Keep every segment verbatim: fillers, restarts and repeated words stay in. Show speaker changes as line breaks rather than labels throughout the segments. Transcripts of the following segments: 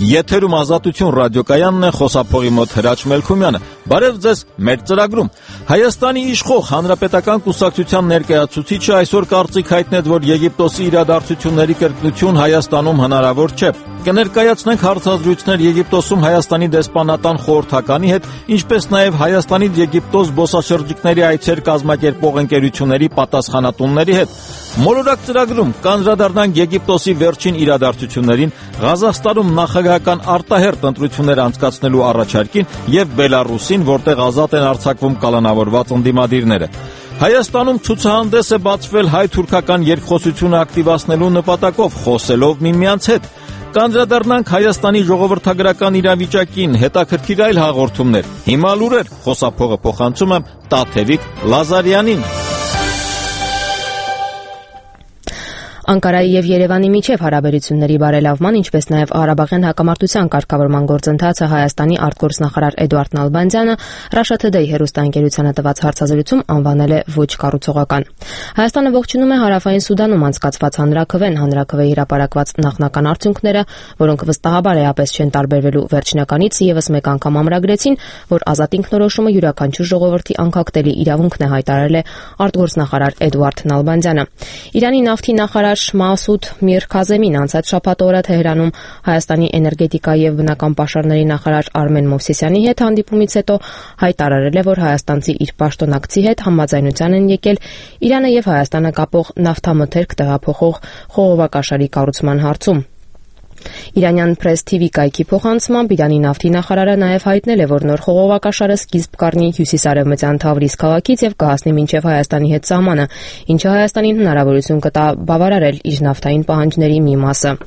Եթերում Ազատություն ռադիոկայանն է, խոսափողի մոտ Հրաչ Մելքումյանը։ Բարև ձեզ մեր ծրագրում։ Հայաստանի իշխող Հանրապետական կուսակցության ներկայացուցիչը այսօր կարծիք հայտնեց, որ Եգիպտոսի իրադարձությունների կրկնություն Հայաստանում հնարավոր չէ։ Կներկայացնենք հարցազրույցներ Եգիպտոսում Հայաստանի դեսպանատան խորհրդականի հետ, ինչպես նաև Հայաստանից Եգիպտոս զբոսաշրջիկների այցեր կազմակերպող ընկերությունների պատասխանատունների հետ։ Մոլորակ ծրագրում կանդրադառնանք Եգիպտոսի վերջին իրադարձություններին, Ղազախստանում նախագահական արտահերթ ընտրություններ անցկացնելու առաջարկին եւ Բելարուսին, որտեղ ազատ են արձակվում կալանավորված ընդդիմադիրները։ Հայաստանում ցուցահանդես է բացվել հայ-թուրքական երկխոսությունը ակտիվացնելու նպատակով, խոսելով միմյանց հետ։ Կանդրադառնանք Հայաստանի ժողովրդագրական իրավիճակին, հետաքրքիր այլ հաղորդումներ։ Հիմա լուրեր, խոսափողը փոխանցում եմ Տաթևիկ Լազարյանին։
Անկարայի եւ Երևանի միջև հարաբերությունների բարելավման, ինչպես նաև Ղարաբաղյան հակամարտության կարգավորման գործընթացը Հայաստանի արտգործնախարար Էդուարդ Նալբանդյանը Russia Today հեռուստաընկերությանը տված հարցազրույցում անվանել է ոչ կառուցողական։ Հայաստանը ողջունում է Հարավային Սուդանում անցկացված հանրաքվեն, հանրաքվեի հրապարակված նախնական արդյունքները, որոնք վստահաբար էապես չեն տարբերվելու վերջնականից, եւս մեկ անգամ ամրագրեցին, որ ազատ ինքնորոշումը յուրաքանչյուր ժողովրդի անկախտելի իրավունքն է, հայտարարել է արտգործնախարար Էդուարդ Նալբանդյանը։ Իրանի նավթի նախարար Մասուդ Միր Քազեմին անցած շաբաթ օրը Թեհրանում Հայաստանի էներգետիկա եւ բնական պաշարների նախարար Արմեն Մովսեսյանի հետ հանդիպումից հետո հայտարարել է, որ հայաստանցի իր պաշտոնակցի հետ համաձայնության են եկել Իրանը եւ Հայաստանը կապող նավթամթերք տեղափոխող խողովակաշարի կառուցման հարցում։ Իրանյան Press T V կայքի փոխանցմամբ Իրանի նավթի նախարարը նաև հայտնել է, որ նոր խողովակաշարը սկիզբ կառնի հյուսիսարևմտյան Թավրիզ քաղաքից եւ կհասնի մինչեւ Հայաստանի հետ սահմանը, ինչը Հայաստանին հնարավորություն կտա բավարարել իր նավթային պահանջների մի մասը։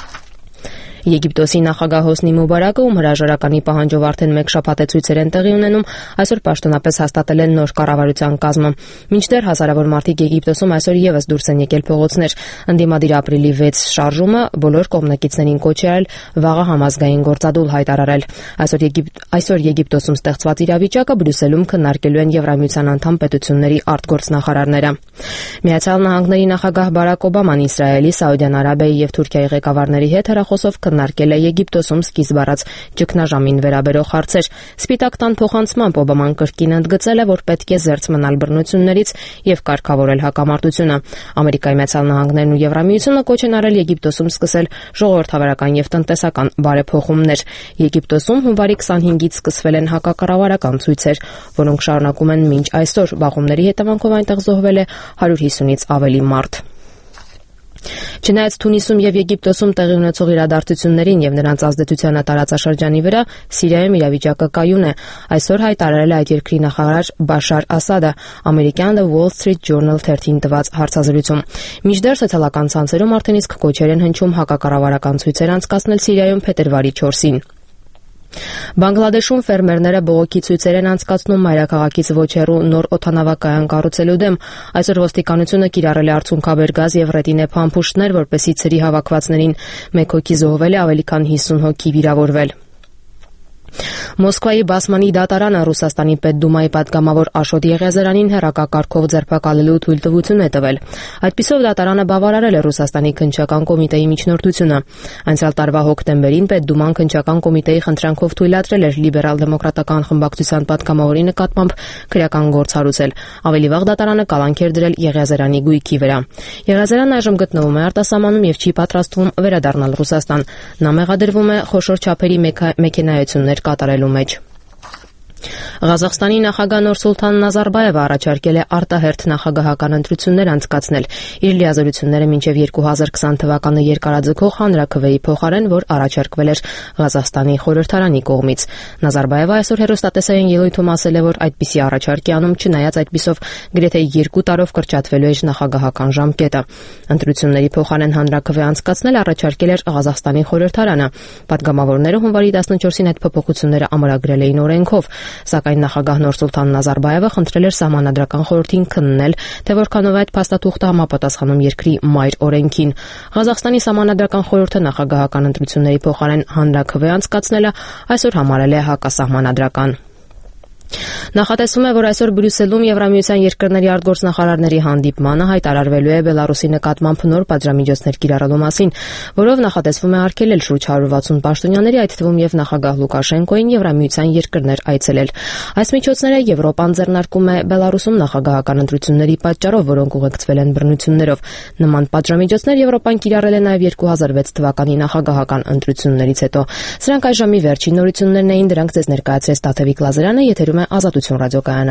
Եգիպտոսի նախագահ Հոսնի Մուբարակը, ում հրաժարականի պահանջով արդեն մեկ շաբաթ է ցույցեր են տեղի ունենում, այսօր պաշտոնապես հաստատել են նոր կառավարության կազմը։ Մինչդեռ հազարավոր մարդիկ Եգիպտոսում այսօր եւս դուրս են եկել փողոցներ։ Ընդդիմադիր ապրիլի վեց շարժումը բոլոր կողմնակիցներին կոչ է արել վաղը համազգային գործադուլ հայտարարել։ Այսօր Եգիպտ այսօր Եգիպտոսում ստեղծված իրավիճակը Բրյուսելում քննարկելու են Եվրամիության անդամ պետությունների արտգործնախարարները։ Միացյալ Նահանգների նախագահ Բարակ Օբաման Իսրայելի, Սաուդյան Արաբիայի եւ Թուրքիայի ղեկավարների հետ հեռախոսով քննարկել է Եգիպտոսում սկիզբ առած ճգնաժամին վերաբերող հարցեր։ Սպիտակ տան փոխանցմամբ Օբաման կրկին ընդգծել է, որ պետք է զերծ մնալ բռնություններից եւ կարգավորել հակամարտությունը։ Ամերիկայի Միացյալ Նահանգներն ու Եվրամիությունը կոչ են արել Եգիպտոսում սկսել ժողովրդավարական եւ տնտեսական բարեփոխումներ։ Եգիպտոսում հունվարի քսանհինգից սկսվել են հակակառավարական ցույցեր, որոնք շարունակում են մինչ այսօր։ Բախումների հետևանքով այնտեղ զոհվել է հարյուր հիսունից ավելի մարդ։ Չնայած Թունիսում եւ Եգիպտոսում տեղի ունեցող իրադարձություններին եւ նրանց ազդեցությանը տարածաշրջանի վրա, Սիրիայում իրավիճակը կայուն է։ Այսօր հայտարարել է այդ երկրի նախարար Բաշար Ասադը ամերիկյան The Wall Street Journal թերթին տված հարցազրույցում։ Մինչդեռ սոցիալական ցանցերում արդեն իսկ կոչեր են հնչում հակակառավարական ցույցեր անցկացնել Սիրիայում փետրվարի չորսին։ Բանգլադեշում ֆերմերները բողոքի ցույցեր են անցկացնում մայրաքաղաքից ոչ հեռու նոր օդանավակայան կառուցելու դեմ։ Այսօր ոստիկանությունը կիրառել է արցունքաբեր գազ եւ ռետինե փամփուշտներ, որպեսզի ցրի հավաքվածներին մեկ հոգի զոհվել է, ավելի քան հիսուն հոգի վիրավորվել։ Մոսկվայի Բասմանի դատարանը Ռուսաստանի Պետդումայի պատգամավոր Աշոտ Եղիազարյանին հեռակակարգով ձերբակալելու թույլտվություն է տվել։ Այդպիսով դատարանը բավարարել է Ռուսաստանի քննչական կոմիտեի միջնորդությունը։ Անցյալ տարվա հոկտեմբերին Պետդուման քննչական կոմիտեի խնդրանքով թույլատրել էր լիբերալ-դեմոկրատական խմբակցության պատգամավորի նկատմամբ քրեական գործ հարուցել։ Ավելի վաղ դատարանը կալանք էր դրել Եղիազարյանի գույքի վրա։ Եղիազարյանն այժմ գտնվում է արտասահմանում եւ չի պատրաստվում վերադառնալ Ռուսաստան։ Նա մեղադրվում է խոշոր չափերի մեքենայություններ կատարելու մեջ։ Ղազախստանի նախագահ Նուրսուլթան Նազարբաևը առաջարկել է արտահերթ նախագահական ընտրություններ անցկացնել իր լիազորությունները մինչև երկու հազար քսան թվականը երկարաձգող հանրաքվեի փոխարեն, որ առաջարկվել էր Ղազախստանի խորհրդարանի կողմից։ Նազարբաևը այսօր հեռուստատեսային ելույթում ասել է, որ այդպիսի առաջարկ է անում, չնայած այդպիսով գրեթե երկու տարով կրճատվելու է նախագահական ժամկետը։ Ընտրությունների փոխարեն հանրաքվե անցկացնել առաջարկել էր Ղազախստանի խորհրդարանը։ Պատգամավորները հունվարի տասնչորսին այդ փոփոխությունները ամրագրել էին օրենքով, սակայն նախագահ Նուրսուլթան Նազարբաևը խնդրել էր Սահմանադրական խորհրդին քննել, թե որքանով այդ փաստաթուղթը համապատասխանում երկրի մայր օրենքին։ Ղազախստանի Սահմանադրական խորհուրդը նախագահական ընտրությունների փոխարեն հանրաքվե անցկացնելը այսօր համարել է հակասահմանադրական։ Նախատեսվում է, որ այսօր Բրյուսելում Եվրամիության երկրների արտգործնախարարների հանդիպմանը հայտարարվելու է Բելարուսի նկատմամբ նոր պատժամիջոցներ կիրառելու մասին, որով նախատեսվում է արգելել շուրջ հարյուր վաթսուն պաշտոնյաների, այդ թվում եւ նախագահ Լուկաշենկոին Եվրամիության երկրներ այցելել։ Այս միջոցները Եվրոպան ձեռնարկում է Բելարուսում նախագահական ընտրությունների պատճառով, որոնք ուղեկցվել են բռնություններով։ Նման պատժամիջոցներ Եվրոպան կիրառել է նաեւ երկու հազար վեց թվականի նախագահական ընտրություններից հետո։ Սրանք այժմի վերջին նորություններն էին, դրանք ձեզ ներկայացրեց Տաթևիկ Լազարյանը, եթերում է Ազատություն ռադիոկայանը։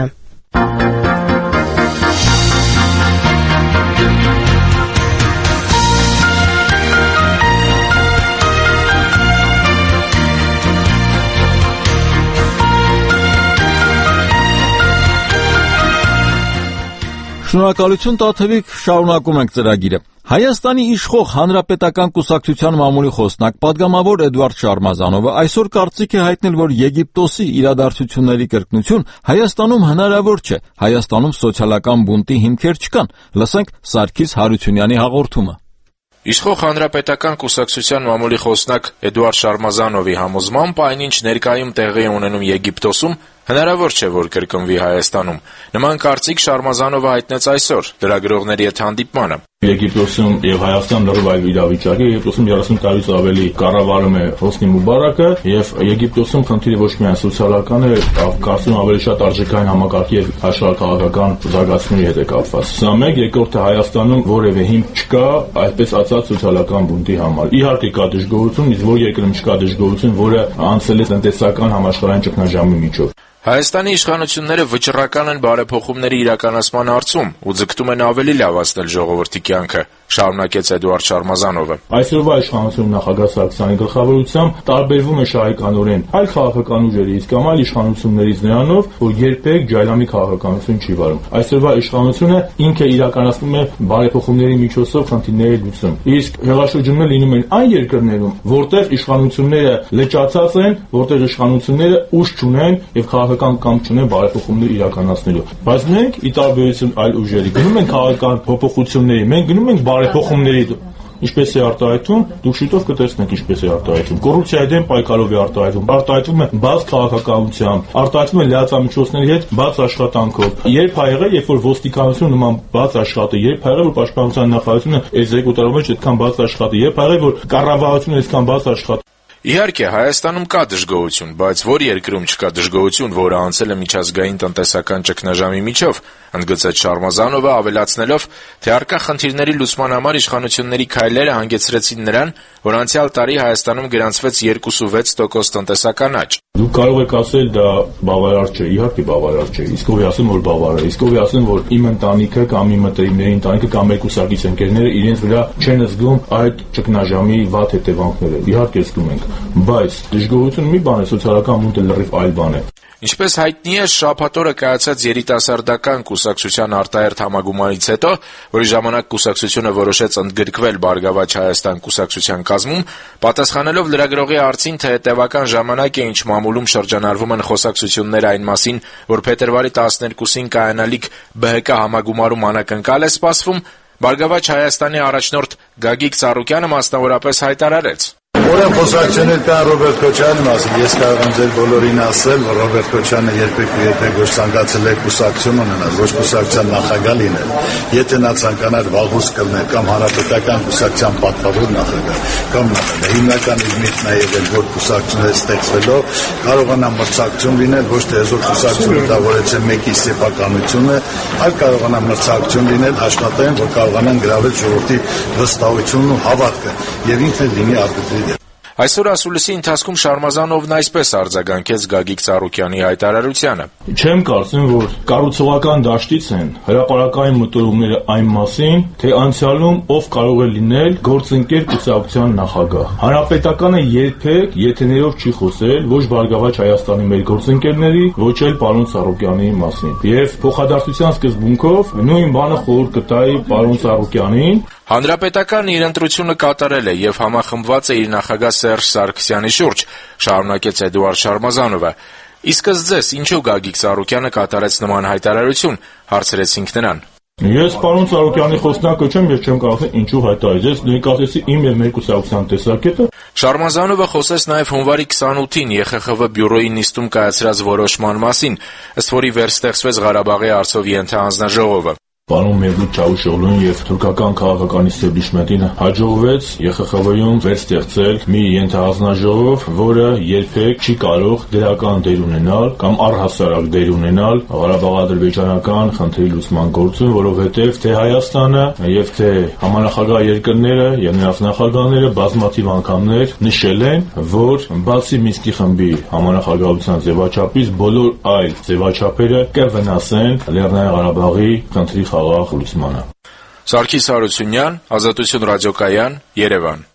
Շնորհակալություն Տաթևիկ, շարունակում ենք ծրագիրը։ Հայաստանի իշխող Հանրապետական կուսակցության մամուլի խոսնակ պատգամավոր Էդուարդ Շարմազանովը այսօր կարծիք է հայտնել, որ Եգիպտոսի իրադարձությունների կրկնություն Հայաստանում հնարավոր չէ։ Հայաստանում սոցիալական բունտի հիմքեր չկան։ Լսենք Սարգիս Հարությունյանի հաղորդումը։
Իշխող Հանրապետական կուսակցության մամուլի խոսնակ Էդուարդ Շարմազանովի համոզմամբ այնինչ ներկայում տեղի ունենում Եգիպտոսում հնարավոր չէ, որ կրկնվի Հայաստանում։ Նման կարծիք Շարմազանովը հայտնեց այսօր լրագրողների հետ հանդիպմանը։
Եգիպտոսում եւ Հայաստանում լրիվ այլ իրավիճակ է։ Եգիպտոսում երեսուն տարուց ավելի կառավարում է Հոսնի Մուբարակը եւ Եգիպտոսում խնդիրը ոչ միայն սոցիալական է, կարծում ավելի շատ արժեքային համակարգի եւ աշխարհաքաղաքական զարգացումների հետ է կապված։ Սա մեկ, երկրորդը Հայաստանում որևէ հիմք չկա այդպես ասած սոցիալական բունտի համար։ Իհարկե կա դժգոհություն, իսկ որ երկրում չկա դժգոհություն, որը անցել է տնտեսական համաշխարհային ճգնաժամի միջով։
Հայաստանի իշխանությունները վճռական են բարեփոխումների իրականացման հարցում ու ձգտում են ավելի լավացնել ժողովրդի կյանքը, շարունակեց Էդուարդ Շարմազանովը։
Այսօրվա իշխանությունը նախագահ Սարգսյանի գլխավորությամբ տարբերվում է շահեկանորեն այլ քաղաքական ուժերից կամ այլ իշխանություններից նրանով, որ երբեք ջայլամի քաղաքականություն չի վարում։ Այսօրվա իշխանությունը ինքը իրականացնում է բարեփոխումների միջոցով խնդիրների լուծում։ Իսկ հեղաշրջումները լինում են այն երկրներում, որտեղ իշխանությունները լճացած են, որտեղ իշխանությունները ուժ չունեն եւ քաղաքական կամ չունեն բարեփոխումներ իրականացնելու։ Բայց մենք ի տարբերություն այլ ուժերի գնում ենք քաղաքական փոփոխությունների, մենք գնում ենք բարեփոխումների։ Ինչպես է արտահայտվում, դուք շուտով կտեսնեք ինչպես է արտահայտվում։ Կոռուպցիայի դեմ պայքարով է արտահայտվում, արտահայտվում է բաց քաղաքականությամբ, արտահայտվում է լիացամիջոցների հետ բաց աշխատանքով։ Երբ ա եղել, երբ որ ոստիկանությունը նման բաց աշխատի, երբ ա եղել, որ պաշտպանության նախարարությունը էկզեկուտորի մեջ այդքան բաց աշխատի, երբ ա եղել, որ կառավարությունը այսքան բաց աշխատի։
Իհարկե, Հայաստանում կա դժգոհություն, բայց որ երկրում չկա դժգոհություն, որը անցել է միջազգային տնտեսական ճգնաժամի միջով, ընդգծեց Շարմազանովը, ավելացնելով, թե առկա խնդիրների լուծման համար իշխանությունների քայլերը հանգեցրեցին նրան, որ անցյալ տարի Հայաստանում գրանցվեց երկուսուվեց տոկոս տնտեսական աճ։
Դուք կարող եք ասել դա բավարար չէ, իհարկե բավարար չէ։ Իսկ ով է ասում, որ բավարար է։ Իսկ ով է ասում, որ իմ ընտանիքը կամ իմ մտերիմների ընտանիքը կամ մեր կուսակից ընկերները իրենց վրա չեն զգում այդ ճգնաժամի վատ հետևանքները։ Իհարկե զգում ենք, բայց դժգոհությունը մի բան է, սոցիալական բունտը լրիվ այլ բան է։
Ինչպես հայտնի է, շաբաթ օրը կայացած երիտասարդական կուսակցության արտահերթ համագումարից հետո, որի ժամանակ կուսակցությունը որոշեց ընդգրկվել Բարգավաճ Հայաստան կուսակցության կազմում, պատասխանելով լրագրողի հարցին, թե հետևական ժամանակ է, ինչ մամուլում շրջանառվում են խոսակցություններ այն մասին, որ փետրվարի տասներկուսին կայանալիք B H K համագումարում անակնկալ է սպասվում, Բարգավաճ Հայաստանի առաջնորդ Գագիկ Ծառուկյանը մասնավորապես հայտարարեց.
Ուրեմն խոսակցություններ կան Ռոբերտ Քոչարյանի մասին, ես կարող եմ ձեր բոլորին ասել, որ Ռոբերտ Քոչարյանը երբեք ու երբեք ոչ ցանկացել է կուսակցություն ունենալ, ոչ կուսակցության նախագահ լինել։ Եթե նա ցանկանար վաղուց կլներ կամ հանրապետական կուսակցության պատվավոր նախագահ, կամ նախագահ, հիմնական իր միտքն է եղել, որ կուսակցությունները ստեղծվելով կարողանա մրցակցություն լինել, ոչ թե այսօր կուսակցությունը դա որեցե մեկի սեփականությունը, այլ կարողանա մրցակցություն լինել, աշխատեն, որ կարողանան գրավել ժողովրդի վստահությունն ու հավատքը եւ ինքն էլ լինի արտադրիչ։
Այսօր ասուլիսի ընթացքում Շարմազանովն այսպես արձագանքեց Գագիկ Ծառուկյանի հայտարարությանը.
Չեմ կարծում, որ կառուցողական դաշտից են հրապարակային մտորումները այն մասին, թե անցյալում ով կարող է լինել գործընկեր կուսակցության նախագահ։ Հանրապետականը երբեք եթերով չի խոսել ոչ Բարգավաճ Հայաստանի մեր գործընկերների, ոչ էլ պարոն Ծառուկյանի մասին։ Եվ փոխադարձության սկզբունքով նույն բանը խորհուրդ կտայի պարոն Ծառուկյանին։
Հանրապետականն իր ընտրությունը կատարել է եւ համախմբված է իր նախագահ Սերժ Սարգսյանի շուրջ, շարունակեց Էդուարդ Շարմազանովը։ Իսկ ըստ ձեզ, ինչու Գագիկ Ծառուկյանը կատարեց նման հայտարարություն, հարցրեցինք նրան։
Ես պարոն Սարոկյանի խոսնակը չեմ, ես չեմ կարող ինչու հայտարարել, ես ներկայացրեցի իմ եւ մեր կուսակցության տեսակետը։
Շարմազանովը խոսեց նաեւ հունվարի քսանութին Է Խ Խ V բյուրոյի նիստում կայացրած որոշման մասին, ըստ որի վերստեղծվեց Ղարաբաղի Արցով ենթահանձնաժողովը։
Պարոն Մեղլուտ Չավուշօղլուին եւ թուրքական քաղաքական իստեբլիշմենտին հաջողվեց Է Խ Խ V-ում վերստեղծել մի ենթահանձնաժողով, որը երբեք չի կարող դրական դեր ունենալ կամ առհասարակ դեր ունենալ Ղարաբաղ-ադրբեջանական խնդրի լուծման գործում, որովհետեւ թե Հայաստանը եւ թե համանախագահ երկրները եւ նրանց նախագահները բազմաթիվ անգամներ նշել են, որ բացի Մինսկի խմբի համանախագահության ձևաչափից բոլոր այլ ձևաչափերը կվնասեն Լեռնային Ղարաբաղի խնդրի խաղաղ լուծմանը։
Սարգիս Հարությունյան, Ազատություն ռադիոկայան, Երևան։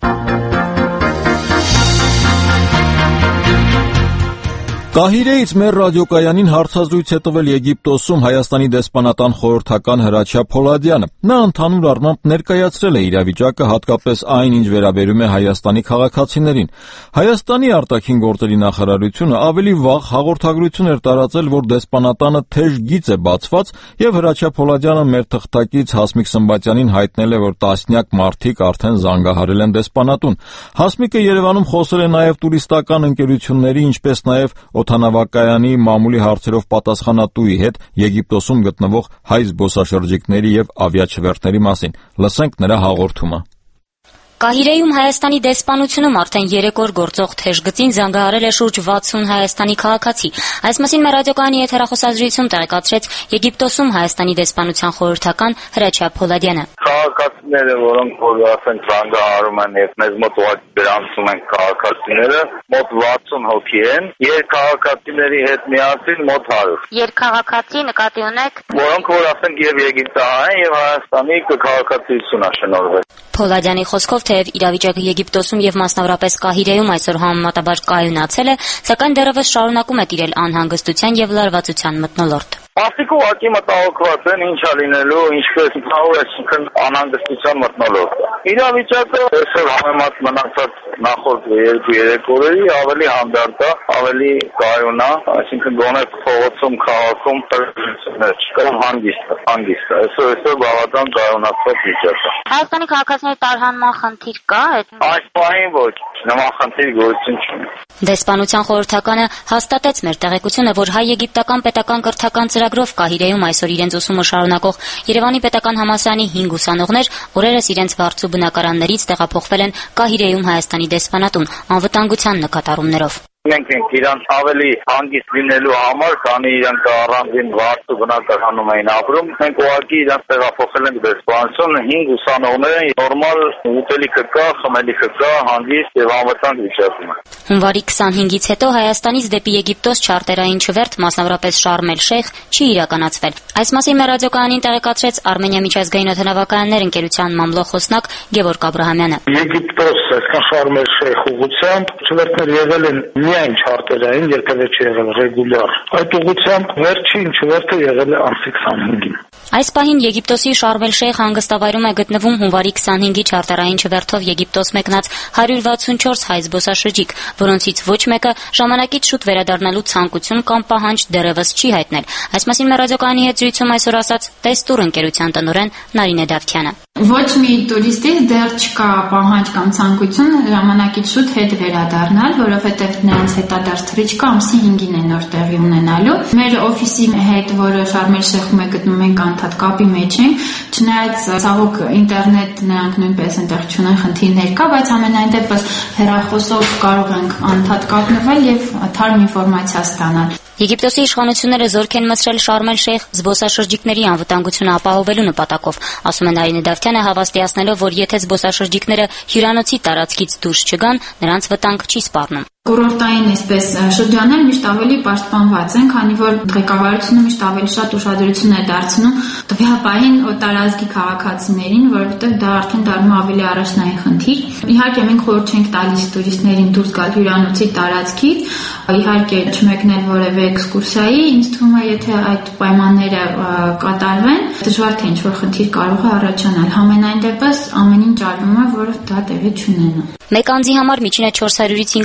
Կահիրեից մեր ռադիոկայանին հարցազրույց է տվել Եգիպտոսում Հայաստանի դեսպանատան խորհրդական Հրաչյա Փոլադյանը։ Նա ընդհանուր առմամբ ներկայացրել է իրավիճակը, հատկապես այն, ինչ վերաբերում է Հայաստանի քաղաքացիներին։ Հայաստանի արտաքին գործերի նախարարությունը ավելի վաղ հաղորդագրություն էր տարածել, որ դեսպանատանը թեժ գիծ է բացված, եւ Հրաչյա Փոլադյանը մեր թղթակից Հասմիկ Սմբատյանին հայտնել է, որ տասնյակ մարդիկ արդեն զանգահարել են դեսպանատուն։ Հասմիկը Երևանում խոսել է նաեւ տուրիստական ընկերությունների, ինչպես նաեւ օդանավակայանի մամուլի հարցերով պատասխանատուի հետ Եգիպտոսում գտնվող հայ զբոսաշրջիկների եւ ավիաչվերթների մասին։ Լսենք նրա հաղորդումը։
Կահիրեում Հայաստանի դեսպանությունում արդեն երեք օր գործող թեժ գծին զանգահարել է շուրջ վաթսուն Հայաստանի քաղաքացի։ Այս մասին մեր ռադիոկայանի եթերախոսազրույցում տեղեկացրեց Եգիպտոսում Հայաստանի դեսպանության խորհրդական Հրաչյա Փոլադյանը։
Քաղաքացիները, որոնք որ ասենք զանգահարում են եւ մեզ մոտ ուղղակի դրանցում են քաղաքացիները, մոտ վաթսուն հոգի են, երկքաղաքացիների հետ միասին մոտ հարյուր։
Երկքաղաքացի նկատի ունեք,
որոնք որ ասենք եւ եգիպտահայ են եւ Հայաստանի քաղաքացիություն աշնորհվել։
Փոլադյանի խոսքով թեև իրավիճակը Եգիպտոսում եւ մասնավորապես Կահիրեում այսօր համեմատաբար կայունացել է, սակայն դեռևս շարունակում է տիրել անհանգստության եւ լարվածության մթնոլորտ։
Մարդիկ ուղղակի մտահոգված են, ինչ է լինելու, ինչպես կարող է այսինքն անհանգստության մթնոլորտ։ Իրավիճակը այսօր համեմատ մնացած նախորդ երկու-երեք օրերի ավելի հանդարտ է, ավելի կայուն է, այսինքն գոնե փողոցում, քաղաքում տրամադրություններ չկա, հանգիստ է, հանգիստ է։ Այսօր այսօր բավական կայունացած վիճակ է։
Հայաստանի քաղաքացիների տարհանման խնդիր կա։
Այս պահին ոչ, նման խնդիր գոյություն չունի։
Դեսպանության խորհրդականը հաստատեց մեր տեղեկությունը, որ հայ-եգիպտական պետական կրթական ծրագրով Կահիրեում այսօր իրենց ուսումը շարունակող Երևանի պետական համալսարանի հինգ ուսանողներ օրերս իրենց վարձու բնակարաններից տեղափոխվել են Կահիրեում Հայաստանի դեսպանատուն անվտանգության նկատառումներով։
Մենք ենք իրանց ավելի հանգիստ լինելու համար, քանի իրանք առանձին վարձու բնակարանում էին ապրում, մենք ուղղակի իրանց տեղափոխել ենք դեսպանություն, հինգ ուսանողներ են, նորմալ ուտելիքը կա, խմելիքը կա, հանգիստ եւ անվտանգ վիճակում է։
Հունվարի քսանհինգից հետո Հայաստանից դեպի Եգիպտոս չարտերային չվերթ, մասնավորապես Շարմ էլ-Շեյխ, չի իրականացվել։ Այս մասին մեր ռադիոկայանին տեղեկացրեց Արմենիա միջազգային օդանավակայաններ ընկերության մամլոխոսնակ Գևորգ Աբրահամյանը։
Եգիպտոս, այսքան Շարմ էլ-Շեյխ ուղղությամբ չվերթներ եղել են միայն չարտերային, երբևէ չի եղել ռեգուլյար։ Այդ ուղղությամբ վերջին չվերթը եղել է ամսի քսանհինգին։
Այս պահին Եգիպտոսի Շարմ էլ-Շեյխ հանգստավայրում է գտնվում հունվարի քսանհինգի չարտերային չվերթով Եգիպտոս մեկնած հարյուր վաթսունչորս հայ զբոսաշրջիկ, որոնցից ոչ մեկը ժամանակից շուտ վերադառնալու ցանկություն կամ պահանջ դեռևս չի հայտնել։ Այս մասին մեր ռադիոկայանի հետ զրույցում այսօր ասաց Տեստուր ընկերության տնօրեն Նարինե Դավթյանը։
Ոչ մի տուրիստի դեռ չկա պահանջ կամ ցանկություն ժամանակից շուտ հետ վերադառնալ, որովհետև նրանց հետադարձ թռիչքը ամսի հինգին է նոր տեղի ունենալու։ Մեր օֆիսի հետ, որը Շարմ էլ-Շեյխում է գտնվում, ենք անդադ կապի մեջ ենք, չնայած ցավոք ինտերնետ նրանք նույնպես այնտեղ չունեն, խնդիրներ կա, բայց ամենայն դեպս հեռախոսով կարող ենք անդադ կապնվել եւ թարմ ինֆորմացիա ստանալ։
Եգիպտոսի իշխանությունները զորք են մտցրել Շարմ էլ-Շեյխ զբոսաշրջիկների անվտանգությունը ապահովելու նպատակով, ասում է Նարինե Դավթյանը, հավաստիացնելով, որ եթե զբոսաշրջիկները հյուրանոցի տարածքից դուրս չգան, նրանց վտանգ չի սպառնում։
Կուրորտային այսպես շրջաններ միշտ ավելի պաշտպանված են, քանի որ ղեկավարությունը միշտ ավելի շատ ուշադրություն է դարձնում տվյալ պահին տարածքի քաղաքացիներին, որովհետև դա արդեն դառնում է ավելի առաջնային խնդիր։ Իհարկե մենք խորհուրդ չենք տալիս տուրիստներին դուրս գալ հյուրանոցի տարածքից, իհարկե չմեկնել որևէ էքսկուրսիայի, ինձ թվում է, եթե այդ պայմանները կատարվեն, դժվար թե ինչ-որ խնդիր կարող է առաջանալ։ Համենայն դեպս ամեն ինչ արվում է, որ դա տեղի չունենա։
Մեկ անձի համար միջինը չորս հարյուրից հինգ հարյուր դոլար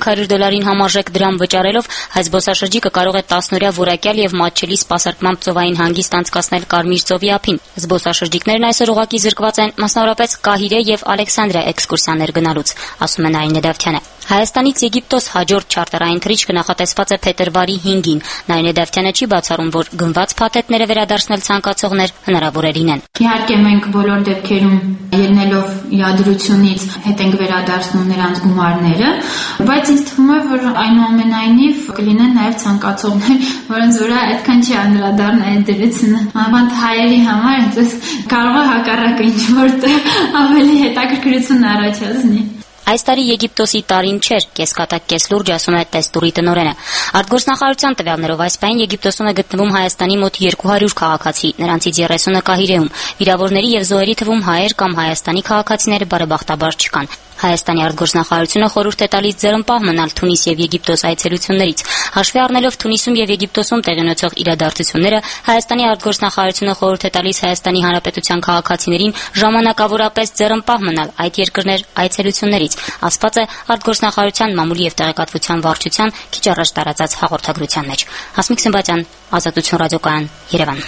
շինարարին համարժեք դրամ վճարելով հայ զբոսաշրջիկը կարող է տասնօրյա որակյալ եւ մատչելի սպասարկմամբ ծովային հանգիստ անցկացնել Կարմիր ծովի ափին։ Զբոսաշրջիկներն այսօր ուղղակի զրկված են մասնավորապես Կահիրե եւ Ալեքսանդրիա էքսկուրսիաներ գնալուց, ասում է Նարինե Դավթյանը։ Հայաստանից Եգիպտոս հաջորդ չարտերային թռիչքը նախատեսված է փետրվարի հինգին։ Նարինե Դավթյանը չի բացառում, որ գնված փաթեթները վերադարձնել ցանկացողներ հնարավոր է լինեն։
Իհարկե մենք բոլոր դեպքերում ելնելով իրադրությունից հետ ենք վերադարձնում նրանց գումարները, բայց ինձ թվում է, որ այնուամենայնիվ կլինեն նաև ցանկացողներ, որոնց վրա այդքան չի անդրադառնա այդ դրությունը։ Անվանդ հայերի համար այդպես կարող է հակառակը ինչ-որ ավելի հետաքրքրություն առաջացնի։
Այս տարի Եգիպտոսի տարին չէր, կեսկատակ կես լուրջ, ասում է տեստուրի տնօրենը։ Արտգործնախարարության տվյալներով այս պահին Եգիպտոսում է գտնվում Հայաստանի մոտ երկու հարյուր քաղաքացի, նրանցից երեսունը Կահիրեում։ Վիրավորների եւ զոհերի թվում հայեր կամ Հայաստանի քաղաքացիները բարեբախտաբար չկան։ Հայաստանի արտգործնախարարությունը խորհուրդ է տալիս ձեռնպահ մնալ Թունիս եւ Եգիպտոս այցելություններից։ Հաշվի առնելով Թունիսում եւ Եգիպտոսում տեղի ունեցող իրադարձությունները, Հայաստանի արտգործնախարարությունը խորհուրդ է տալիս Հայաստանի Հանրապետության քաղաքացիներին ժամանակավորապես ձեռնպահ մնալ այդ երկրներ այցելություններից, ասված է արտգործնախարարության մամուլի եւ տեղեկատվության վարչության քիչ առաջ տարածած հաղորդագրության մեջ։ Հասմիկ Սմբատյան, Ազատություն ռադիոկայան, Երևան։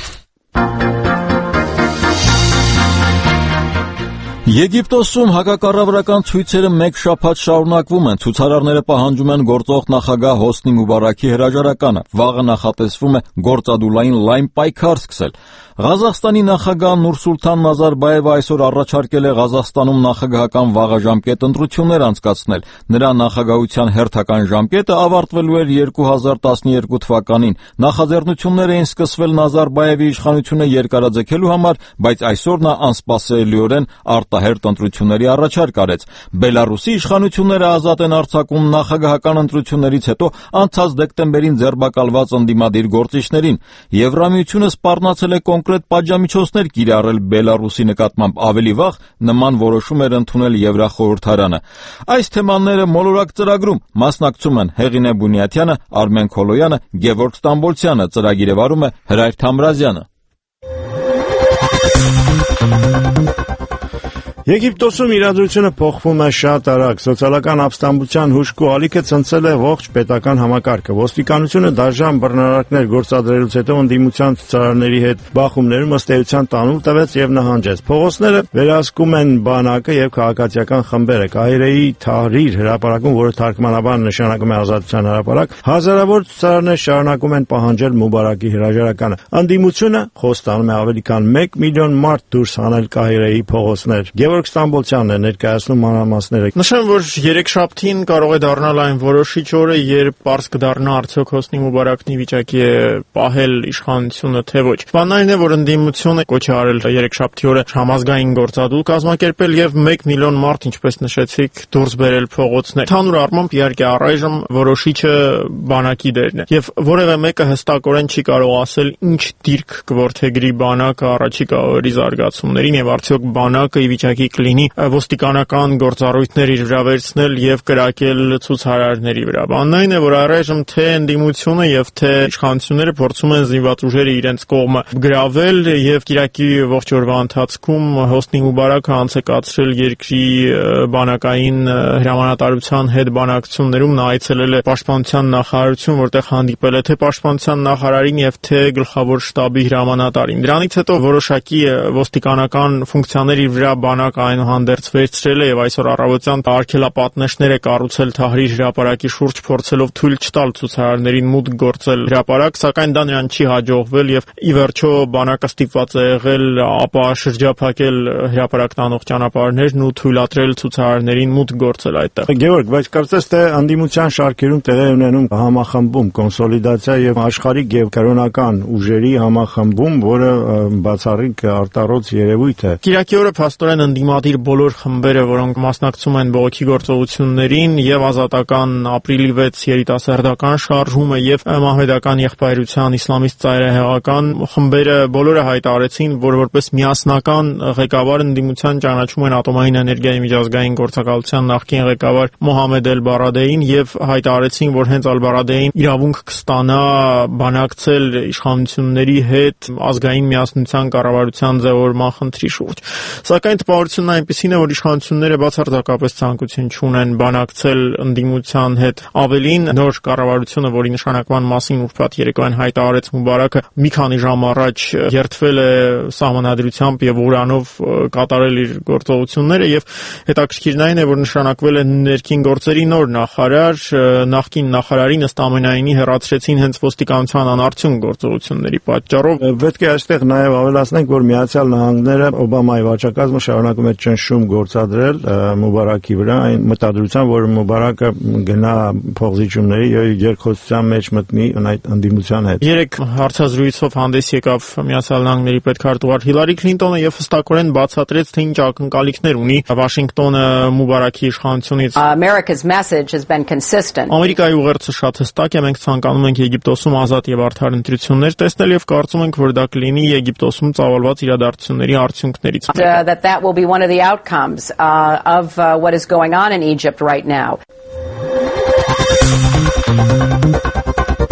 Եգիպտոսում հակակառավարական ցույցերը մեկ շաբաթ շարունակվում են։ Ցուցարարները պահանջում են գործող նախագահ Հոսնի Մուբարաքի հրաժարականը։ Վաղը նախատեսվում է գործադուլային լայն պայքար սկսել։ Ղազախստանի նախագահ Նուրսուլթան Նազարբաևը այսօր առաջարկել է Ղազախստանում նախագահական վաղաժամկետ ընտրություններ անցկացնել։ Նրա նախագահության հերթական ժամկետը ավարտվելու էր երկու հազար տասներկու թվականին։ Նախաձեռնություններ էին սկսվել Նազարբաևի իշխանությունը երկարաձգելու համար, բայց այսօր նա անսպասելիորեն արտահերթ ընտրությունների առաջարկ արեց։ Բելարուսի իշխանությունները ազատ են արձակում նախագահական ընտրություններից հետո անցած դեկտեմբերին ձերբակալված ընդդիմադիր գործիչներին։ Եվրամիությունը սպառնացել է կոնկրետ պատժամիջոցներ կիրառել Բելարուսի նկատմամբ, ավելի վաղ նման որոշում էր ընդունել Եվրախորհրդարանը։ Այս թեմաները մոլորակ ծրագրում մասնակցում են Հեղինե Բունյաթյանը, Արմեն Քոլոյանը, Գևորգ Ստամբոլցյանը, ծրագիրը վարում է Հրայր Թամրազյանը։
Եգիպտոսում իրադրությունը փոխվում է շատ արագ։ Սոցիալական ապստամբության հուժկու ալիքը ցնցել է ողջ պետական համակարգը։ Ոստիկանությունը դաժան բռնարարքներ գործադրելուց հետո ընդդիմության ցուցարարների հետ բախումներում ըստ էության տանուլ տվեց եւ նահանջեց։ Փողոցները վերահսկում են բանակը եւ քաղաքացիական խմբերը։ Կահիրեի Թահրիր հրապարակում, որը թարգմանաբար նշանակում է ազատության հրապարակ, հազարավոր ցուցարարներ շարունակում են պահանջել Մուբարակի հրաժարականը։ Ընդդիմությունը խոստանում է ավելի քան մեկ միլիոն մարդ դուրս հանել Կահիրեի փողոցներ։ Գևորգ Ստամբոլցյանն է ներկայացնում մանրամասները։
Նշեմ, որ երեքշաբթին կարող է դառնալ այն որոշիչ օրը, երբ պարզ կդառնա արդյոք Հոսնի Մուբարակն ի վիճակի է պահել իշխանությունը, թե ոչ։ Բանն այն է, որ ընդդիմությունը կոչ է արել երեքշաբթի օրը համազգային գործադուլ կազմակերպել եւ մեկ միլիոն մարդ, ինչպես նշեցիք, դուրս բերել փողոցներ։ Ընդհանուր առմամբ իհարկե առայժմ որոշիչը բանակի դերն է եւ որևէ մեկը հստակորեն չի կարող ասել ինչ դիրք կորդեգրի բանակը առաջիկա օրերի զարգացումներին եւ արդյոք բանակը ի վիճակի կլինի ոստիկանական գործառույթներ իր վրա վերցնել եւ կրակել ցուցարարների վրա։ Բանն այն է, որ առայժմ թե ընդդիմությունը եւ թե իշխանությունները փորձում են զինված ուժերը իրենց կողմը գրավել եւ Կիրակի ողջ օրվա ընթացքում Հոսնի Մուբարակը անցկացրել երկրի բանակային հրամանատարության հետ բանակցություններում նա այցելել է պաշտպանության նախարարություն, որտեղ հանդիպել է թե պաշտպանության նախարարին եւ թե գլխավոր շտաբի հրամանատարին։ Դրանից հետո որոշակի ոստիկանական ֆունկցիաների վրա բանակը այնուհանդերձ վերցրել է եւ այսօր առավոտյան արգելապատնեշներ է կառուցել Թահրիր հրապարակի շուրջ, փորձելով թույլ չտալ ցուցարարներին մուտք գործել հրապարակ, սակայն դա նրան չի հաջողվել եւ ի վերջո բանակը ստիպված է եղել ապա շրջափակել հրապարակ տանող ճանապարհներն ու թույլատրել ցուցարարներին մուտք գործել այդտեղ։
Գևորգ, բայց կարծես թե ընդդիմության շարքերում տեղի ունենում համախմբում, կոնսոլիդացիա եւ աշխարհիկ եւ կրոնական ուժերի համախմբում, որը բացառիկ արտառոց երևույթ է։
Կիրակի օրը փաստորեն ընդդիմադիր բոլոր խմբերը, որոնք մասնակցում են բողոքի գործողություններին եւ ազատական ապրիլի վեց երիտասարդական շարժումը եւ մահմեդական եղբայրության իսլամիստ ծայրահեղական խմբերը բոլորը հայտարարեցին, որ որպես միասնական ղեկավար ընդդիմության ճանաչում են ատոմային էներգիայի միջազգային գործակալության նախկին ղեկավար Մոհամեդ Էլ-Բարադեին եւ հայտարարեցին, որ հենց Ալ-Բարադեին իրավունք կստանա բանակցել իշխանությունների հետ ազգային միասնության կառավարության ձևավորման խնդրի շուրջ։ Սակայն տպավորություն Իրականությունն այնպեսին է, որ իշխանությունները բացարձակապես ցանկություն չունեն բանակցել ընդդիմության հետ։ Ավելին, նոր կառավարությունը, որի նշանակման մասին ուրբաթ երեկոյան հայտարարեց Մուբարակը, մի քանի ժամ առաջ երդվել է սահմանադրությամբ եւ ուրանով կատարել իր գործողությունները եւ հետաքրքիրն այն է, որ նշանակվել է ներքին գործերի նոր նախարար, նախկին նախարարին ըստ ամենայնի հեռացրեցին հենց ոստիկանության անարդյուն գործողությունների պատճառով։
Պետք է այստեղ նաեւ ավելացնենք, որ Միացյալ Նահանգները Օբամայի վարչակազմը շարունակում է ճնշում գործադրել Մուբարակի վրա, այն մտադրությամբ, որ Մուբարակը գնա փոխզիջումների եւ երկխոսության մեջ մտնի այդ ընդդիմության հետ։
Երեք հարցազրույցով հանդես եկավ Միացյալ Նահանգների պետքարտուղար Հիլարի Քլինտոնը եւ հստակորեն բացատրեց, թե ինչ ակնկալիքներ ունի Վաշինգտոնը Մուբարակի իշխանությունից։ Ամերիկայի ուղերձը շատ հստակ է, մենք ցանկանում ենք Եգիպտոսում ազատ եւ արդար ընտրություններ տեսնել եւ կարծում ենք, որ դա կլինի Եգիպտոսում ծավալված իրադարձությունների արդյունքներից մեկը։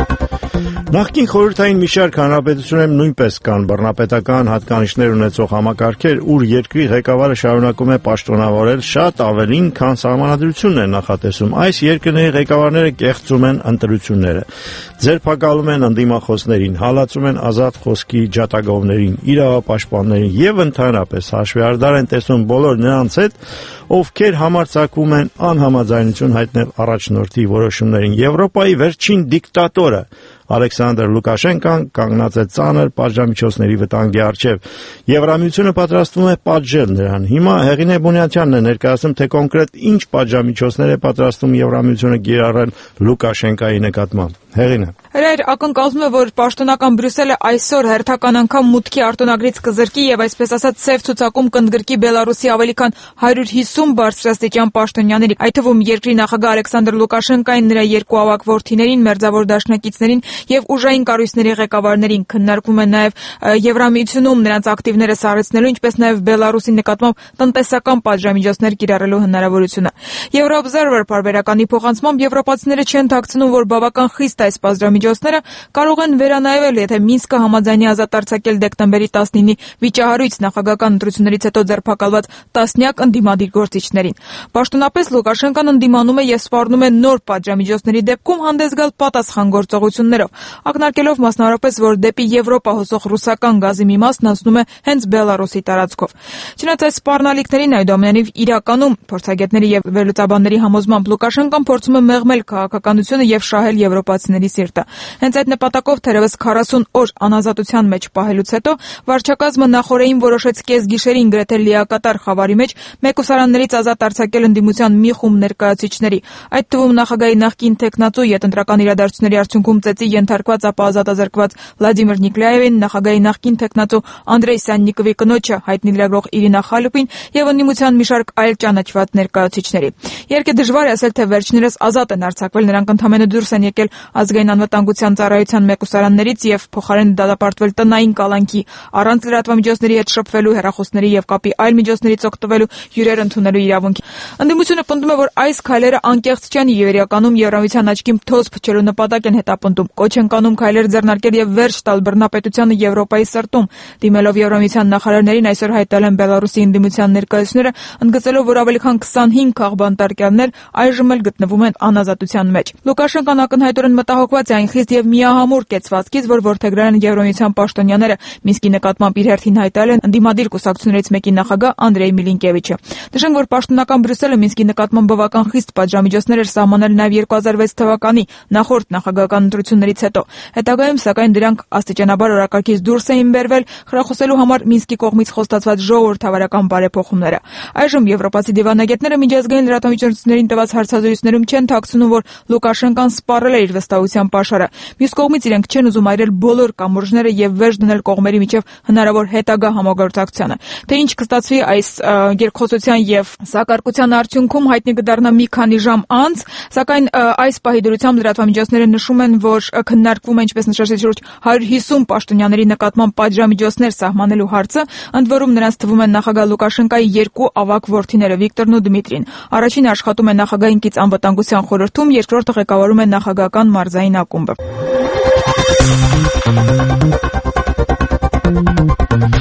Նախկին խորհրդային մի շարք հանրապետություններում նույնպես կան բռնապետական հատկանիշներ ունեցող համակարգեր, ուր երկրի ղեկավարը շարունակում է պաշտոնավորել շատ ավելին, քան սահմանադրությունն է նախատեսում։ Այս երկրների ղեկավարները կեղծում են ընտրությունները, ձերբակալում են ընդդիմախոսներին, հալածում են ազատ խոսքի ջատագովներին, իրավապաշտպաններին եւ ընդհանրապես հաշվեհարդար են տեսնում բոլոր նրանց հետ, ովքեր համարձակվում են անհամաձայնություն հայտնել առաջնորդի որոշումներին։ Եվրոպայի վերջին դիկտատորը Ալեքսանդր Լուկաշենկոն կանգնած է ծանր պատժամիջոցների վտանգի առջև։ Եվրամիությունը պատրաստվում է պատժել նրան։ Հիմա Հեղինե Բունյացյանն է ներկայացնում, թե կոնկրետ ինչ պատժամիջոցներ է պատրաստում Եվրամիությունը կիրառել Լուկաշենկոյի նկատմամբ։ Հեղինե։
Հրայր ակնկալվում է, որ պաշտոնական Բրյուսելը այսօր հերթական անգամ մուտքի արտոնագրից կզրկի եւ այսպես ասած սև ցուցակում կընդգրկի Բելարուսի ավելի քան հարյուր հիսուն բարձրաստիճան պաշտոնյաների, այդ թվում երկրի նախագահ Ալեքսանդր Լուկաշենկոին, նրա երկու ավագ որդիներին, մերձավոր դաշնակիցներին եւ ուժային կառույցների ղեկավարներին։ Քննարկվում է նաեւ Եվրամիությունում նրանց ակտիվները սառեցնելու, ինչպես նաեւ Բելարուսի նկատմամբ տնտեսական պատժամիջոցներ կիրառելու հնարավորությունը։ Euroobserver պարբերականի փոխանցմամբ եվրոպացիները չեն թաքցնում, որ բավական խիստ այս պատժամիջոցները կարող են վերանայվել, եթե Մինսկը համաձայնի ազատ արձակել դեկտեմբերի տասնինի վիճահարույց նախագահական ընտրություններից հետո ձերբակալված տասնյակ ընդդիմադիր գործիչներին։ Պաշտոնապես Լուկաշենկոն ընդդիմանում է եւ սպառնում է նոր պատժամիջոցների դեպքում հանդես գալ պատասխան գործողություններով, ակնարկելով մասնավորապես, որ դեպի Եվրոպա հոսող ռուսական գազի մի մասն անցնում է հենց Բելարուսի տարածքով։ Չնայած այս սպառնալիքներին, այդուամենայնիվ իրականում փորձագետների եւ վերլուծաբանների համոզմամբ Լուկաշենկոն փորձում է մեղմել քաղաքականությունը եւ շահել եվրոպացիների սիրտը։ Հենց այդ նպատակով թերևս քառասուն օր անազատության մեջ պահելուց հետո վարչակազմը նախորդին որոշեց կեսգիշերին գրեթե լիակատար խավարի մեջ մեկուսարաններից ազատ արձակել ընդդիմության մի խումբ ներկայացուցիչների, այդ թվում նախագահի նախկին տեխնացու յետընտրական իրադարձությունների արդյունքում ծեծի ենթարկված ապա ազատազրկված Վլադիմիր Նիկլաևին, նախագահի նախկին տեխնացու Անդրեյ Սաննիկովի կնոջը հայտնի լրագրող Իրինա Խալուպին եւ ընդդիմության մի շարք այլ ճանաչված ներկայացուցիչների։ Երկե դժվար է ասել, թե վերջիններս ազատ են արձակվել, նրանք ընդհանրապես դուրս են եկել ազգային անվտանգության ծառայության մեկուսարաններից եւ փոխարեն դատապարտվել տնային կալանքի, առանց լրատվամիջոցների հետ շփվելու, հեռախոսների եւ կապի այլ միջոցներից օգտվելու հյուրեր ընդունելու իրավունքի։ Ընդդիմությունը պնդում է, որ այս քայլերը անկեղծ չեն եւ իրականում Եվրամիության աչքին թոզ փչելու նպատակ են հետապնդում։ Կոչ են կանում քայլեր ձեռնարկել եւ վերջ տալ բռնապետությանը Եվրոպայի սրտում։ Դիմելով Եվրամիության նախարարներին այսօր հայտնել են Բելարուսի ընդդիմության ներկայացուցիչները, ընդգծելով, որ ավելի քան քսանհինգ քաղբանտարկյալներ այժմ էլ գտնվում են անազատության մեջ։ Լուկաշենկոն ակնհայտորեն մտահոգված է այն խիստ եւ միահամուռ կեցվածքից, որ որդեգրել են Եվրամիության պաշտոնյաները։ Մինսկի նկատմամբ իր հերթին հայտարարել են ընդդիմադիր կուսակցություններից մեկի նախագահ Անդրեյ Միլինկևիչը։ Նշենք, որ պաշտոնական Բրյուսելը Մինսկի նկատմամբ բավական խիստ պատժամիջոցներ էր սահմանել նաեւ երկու հազար վեց թվականի նախորդ նախագահական ընտրություններից հետո։ Հետագայում սակայն դրանք աստիճանաբար օրակարգից դուրս էին բերվել, խրախուսելու համար Մինսկի կողմից խոստացված ժողովրդավարական բարեփոխումները։ Այժմ եվրոպացի դիվանագետները միջազգային լրատվամիջոցներին տված հարցազրույցներում չեն թաքցնում, որ Լուկաշենկոն սպառել է իր վստահության պաշարը։ Մյուս կողմից իրենք չեն ուզում այրել բոլոր կամուրջները եւ վերջ դնել կողմերի միջև հնարավոր հետագա համագործակցությանը։ Թե ինչ կստացվի այս երկխոսության եւ սակարկության արդյունքում հայտնի կդառնա մի քանի ժամ անց, սակայն այս պահի դրությամբ լրատվամիջոցները նշում են, որ քննարկվում է, ինչպես նշեցի, շուրջ հարյուր հիսուն պաշտոնյաների նկատմամբ պատժամիջոցներ սահմանելու հարցը, ընդ որում նրանց թվում են նախագահ Լուկաշենկոյի երկու ավագ որդիները Վիկտորն ու Դմիտրին։ Առաջինը աշխատում է նախագահային կից անվտանգության խորհրդում, երկրորդը ղեկավարում է նախագահական մարզային ակումբը։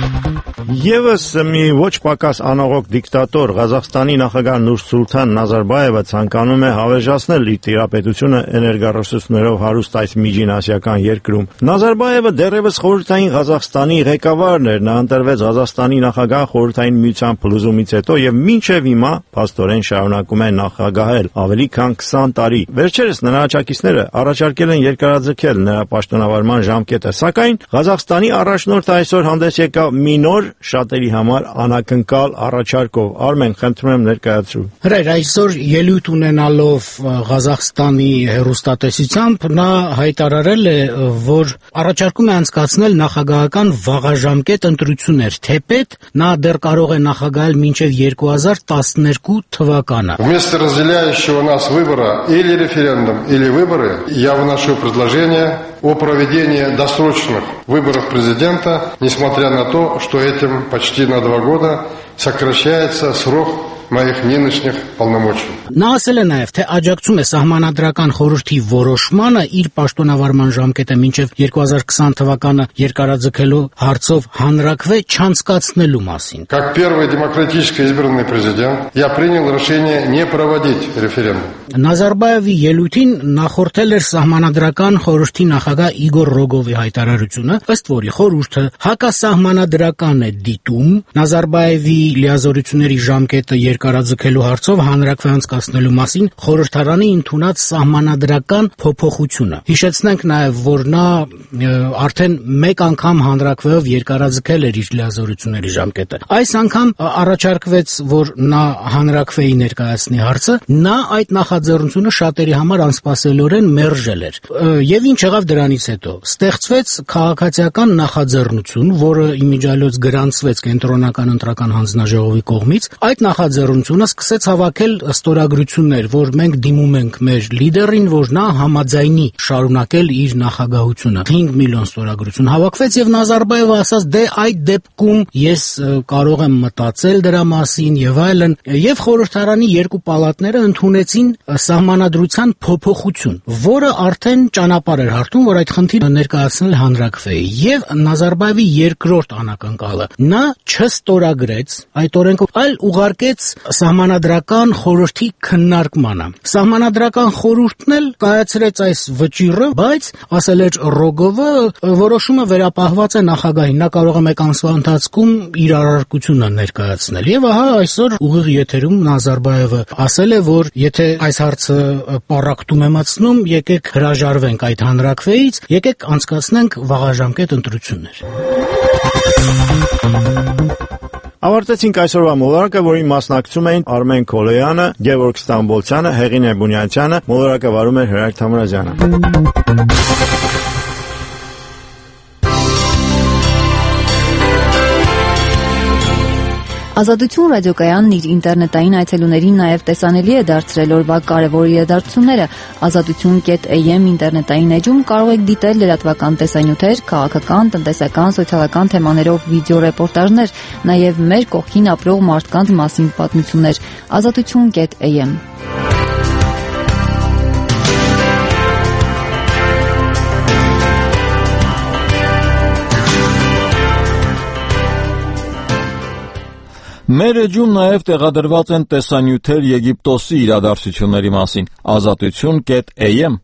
Եվս մի ոչ պակաս անողոք դիկտատոր Ղազախստանի նախագահ Նուրսուլթան Նազարբայևը ցանկանում է հավերժացնել իր տիրապետությունը էներգառեսուրսներով հարուստ այս միջինասիական երկրում։ Նազարբայևը դեռևս խորհրդային Ղազախստանի ղեկավարն էր, նա ընտրվեց Ղազախստանի նախագահ խորհրդային միության փլուզումից հետո եւ մինչեւ հիմա փաստորեն շարունակում է նախագահել ավելի քան քսան տարի։ Վերջերս նրա աջակիցները առաջարկել են երկարաձգել նրա պաշտոնավարման ժամկետը, սակայն Ղազախստանի առաջնորդը այսօր հանդես եկավ մի նոր շատերի համար անակնկալ առաջարկով։ Արմեն, խնդրում եմ ներկայացրու։
Հրայր, այսօր ելույթ ունենալով Ղազախստանի հեռուստատեսությամբ նա հայտարարել է, որ առաջարկում է անցկացնել նախագահական վաղաժամկետ ընտրություններ, թեպետ նա դեռ կարող է նախագահել մինչև երկու հազար տասներկու թվականը։
Вместо разделяющего нас выбора или референдум, или выборы, я вношу предложение о проведении досрочных выборов президента, несмотря на то, что этим почти на два года сокращается срок моих нынешних полномочий.
Նա ասել է նաև, թե աջակցում է սահմանադրական խորհրդի որոշմանը իր պաշտոնավարման ժամկետը մինչև երկու հազար քսան թվականը երկարաձգելու հարցով հանրաքվե չանցկացնելու մասին։
Как первый демократически избранный президент, я принял решение не проводить референдум.
Նազարբայևի ելույթին նախորդել էր սահմանադրական խորհրդի նախագահ Իգոր Ռոգովի հայտարարությունը, ըստ որի խորհուրդը հակասահմանադրական է դիտում Նազարբայևի լիազորությունների ժամկետը երկարաձգելու հարցով հանրաքվե անցկացնելու մասին խորհրդարանի ընդունած սահմանադրական փոփոխությունը։ Հիշեցնենք նաև, որ նա արդեն մեկ անգամ հանրաքվեով երկարաձգել էր իր լիազորությունների ժամկետը։ Այս անգամ առաջարկվեց, որ նա հանրաքվեի ներկայացնի հարցը, նա այդ նախաձեռնությունը շատերի համար անսպասելիորեն մերժել էր։ Եվ ինչ եղավ դրանից հետո։ Ստեղծվեց քաղաքացիական նախաձեռնություն, որը իմիջիայլոց գրանցվեց կենտրոնական ընտրական հանձնաժողովի կողմից։ Այդ նախաձեռնությունը սկսեց հավաքել ստորագրություններ, որ մենք դիմում ենք մեր լիդերին, որ նա համաձայնի շարունակել իր նախագահությունը։ հինգ միլիոն ստորագրություն հավաքվեց եւ Նազարբայևը ասաց, դե այդ դեպքում ես կարող եմ մտածել դրա մասին եւ այլն, եւ խորհրդարանի երկու պալատները ընդունեցին սահմանադրության փոփոխություն, որը արդեն ճանապարհ էր հարթում, որ այդ խնդիրը ներկայացնել հանրաքվեի։ Եվ Նազարբայևի երկրորդ անակնկալը նա չստորագրեց այդ օրենքով, այլ ուղարկեց սահմանադրական խորհրդի քննարկմանը։ Սահմանադրական խորհուրդն էլ կայացրեց այս վճիռը, բայց ասել էր Ռոգովը, որոշումը վերապահված է նախագահին, նա կարող է մեկ ամսվա ընթացքում իր արարքությունը ներկայացնել։ Եվ ահա այսօր ուղիղ եթերում Նազարբայևը ասել է, որ եթե այս հարցը պառակտում է մտցնում, եկեք հրաժարվենք այդ հանրաքվեից, եկեք անցկացնենք վաղաժամկետ ընտրություններ։
Ավարտեցինք այսօրվա մոլորակը, որին մասնակցում էին Արմեն Քոլոյանը, Գևորգ Ստամբոլցյանը, Հեղինե Բունյացյանը, մոլորակը վարում էր Հրայր Թամրազյանը։
Ազատություն ռադիոկայանն իր ինտերնետային այցելուներին նաև տեսանելի է դարձրել օրվա կարևոր իրադարձությունները։ ազատություն կետ a m ինտերնետային էջում կարող եք դիտել լրատվական տեսանյութեր, քաղաքական, տնտեսական, սոցիալական թեմաներով վիդեո ռեպորտաժներ, նաև մեր կողքին ապրող մարդկանց մասին պատմություններ։ ազատություն կետ a m
Մեր էջում նաև տեղադրված են տեսանյութեր Եգիպտոսի իրադարձությունների մասին։ ազատություն կետ a m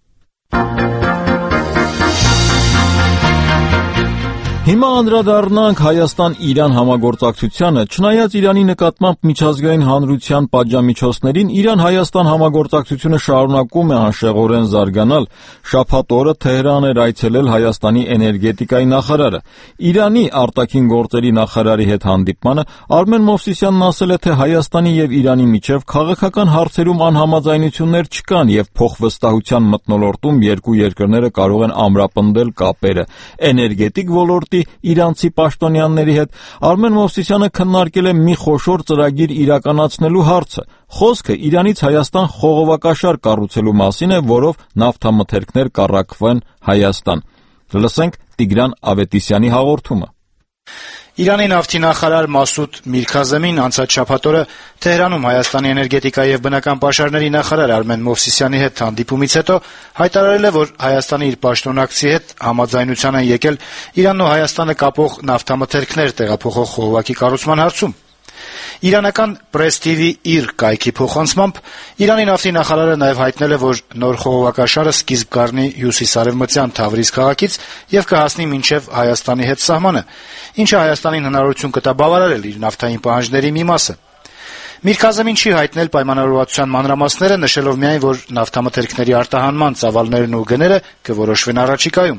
Հիմա անդրադառնանք Հայաստան-Իրան համագործակցությանը, չնայած Իրանի նկատմամբ միջազգային հանրության պատժամիջոցներին, Իրան-Հայաստան համագործակցությունը շարունակում է անշեղորեն զարգանալ։ Շաբաթ օրը Թեհրան էր այցելել Հայաստանի էներգետիկայի նախարարը։ Իրանի արտաքին գործերի նախարարի հետ հանդիպմանը Արմեն Մովսիսյանն ասել է, թե Հայաստանի եւ Իրանի միջև քաղաքական հարցերում անհամաձայնություններ չկան եւ փոխվստահության մթնոլորտում երկու երկրները կարող են ամրապնդել կապերը։ Էներգետիկ ոլորտ իրանցի պաշտոնյաների հետ Արմեն Մովսիսյանը քննարկել է մի խոշոր ծրագիր իրականացնելու հարցը։ Խոսքը Իրանից Հայաստան խողովակաշար կառուցելու մասին է, որով նավթամթերքներ կառաքվեն Հայաստան։ Լսենք Տիգրան Ավետիսյանի հաղորդումը։
Իրանի նավթի նախարար Մասուդ Միրքազեմին անցած շաբաթ օրը Թեհրանում Հայաստանի էներգետիկայի եւ բնական պաշարների նախարար Արմեն Մովսիսյանի հետ հանդիպումից հետո հայտարարել է, որ Հայաստանի իր պաշտոնակցի հետ համաձայնության են եկել Իրանն ու Հայաստանը կապող նավթամթերքներ տեղափոխող խողովակի կառուցման հարցում։ Իրանական Press T V իր կայքի փոխանցմամբ Իրանի նավթի նախարարը նաև հայտնել է, որ նոր խողովակաշարը սկիզբ կառնի հյուսիսարևմտյան Թավրիզ քաղաքից եւ կհասնի մինչեւ Հայաստանի հետ սահմանը, ինչը Հայաստանին հնարավորություն կտա բավարարել իր նավթային պահանջների մի մասը։ Միրքազեմին չի հայտնել պայմանավորվածության մանրամասները, նշելով միայն, որ նավթամթերքների արտահանման ծավալներն ու գները կորոշվեն առաջիկայում։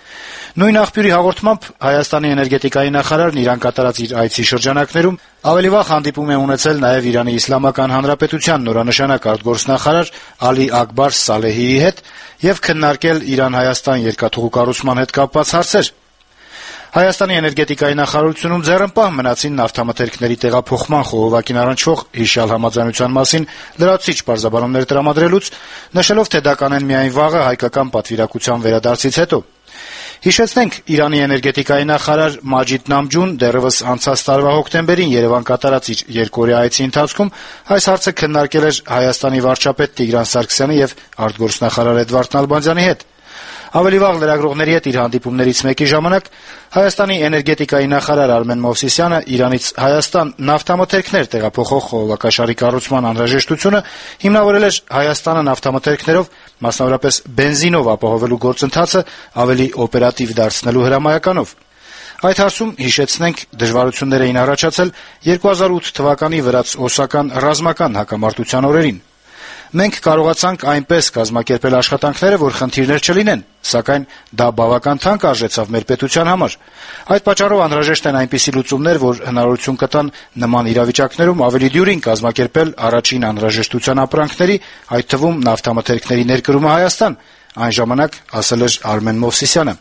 Նույն աղբյուրի հաղորդմամբ Հայաստանի էներգետիկայի նախարարն Իրան կատարած իր այցի շրջանակներում ավելի վաղ հանդիպում է ունեցել նաև Իրանի Իսլամական Հանրապետության նորանշանակ արտգործնախարար Ալի Ակբար Սալեհիի հետ եւ քննարկել Իրան-Հայաստան երկաթուղու կառուցման հետ կապված հարցեր։ Հայաստանի էներգետիկայի նախարարությունում ձեռնպահ մնացին նավթամթերքների տեղափոխման խողովակին առնչվող հիշյալ համաձայնության մասին լրացուցիչ պարզաբանումներ տրամադրելուց, նշելով, թե դա կանեն միայն վաղը հայկական պատվիրակության վերադարձից հետո։ Հիշեցնենք, Իրանի էներգետիկայի նախարար Մաջիդ Նամջուն դեռևս անցած տարվա հոկտեմբերին Երևան կատարած իր երկօրյա այցի ընթացքում այս հարցը քննարկել էր Հայաստանի վարչապետ Տիգրան Սարգսյանի եւ արտգործնախարար Էդվարդ Նալբանդյանի հետ։ Ավելի վաղ լրագրողների հետ իր հանդիպումներից մեկի ժամանակ Հայաստանի էներգետիկայի նախարար Արմեն Մովսիսյանը Իրանից Հայաստան նավթամթերքներ տեղափոխող խողովակաշարի կառուցման անհրաժեշտությունը հիմնավորել էր Հայաստանը նավթամթերքներով, մասնավորապես բենզինով ապահովելու գործընթացը ավելի օպերատիվ դարձնելու հրամայականով։ Այդ հարցում, հիշեցնենք, դժվարություններ էին առաջացել երկու հազար ութ թվականի վրաց-օսական ռազմական հակամարտության օրերին։ Մենք կարողացանք այնպես կազմակերպել աշխատանքները, որ խնդիրներ չլինեն, սակայն դա բավական թանկ արժեցավ մեր պետության համար։ Այդ պատճառով անհրաժեշտ են այնպիսի լուծումներ, որ հնարավորություն կտան նման իրավիճակներում ավելի դյուրին կազմակերպել առաջին անհրաժեշտության ապրանքների, այդ թվում նավթամթերքների ներկրումը Հայաստան, այն ժամանակ ասել էր Արմեն Մովսիսյանը։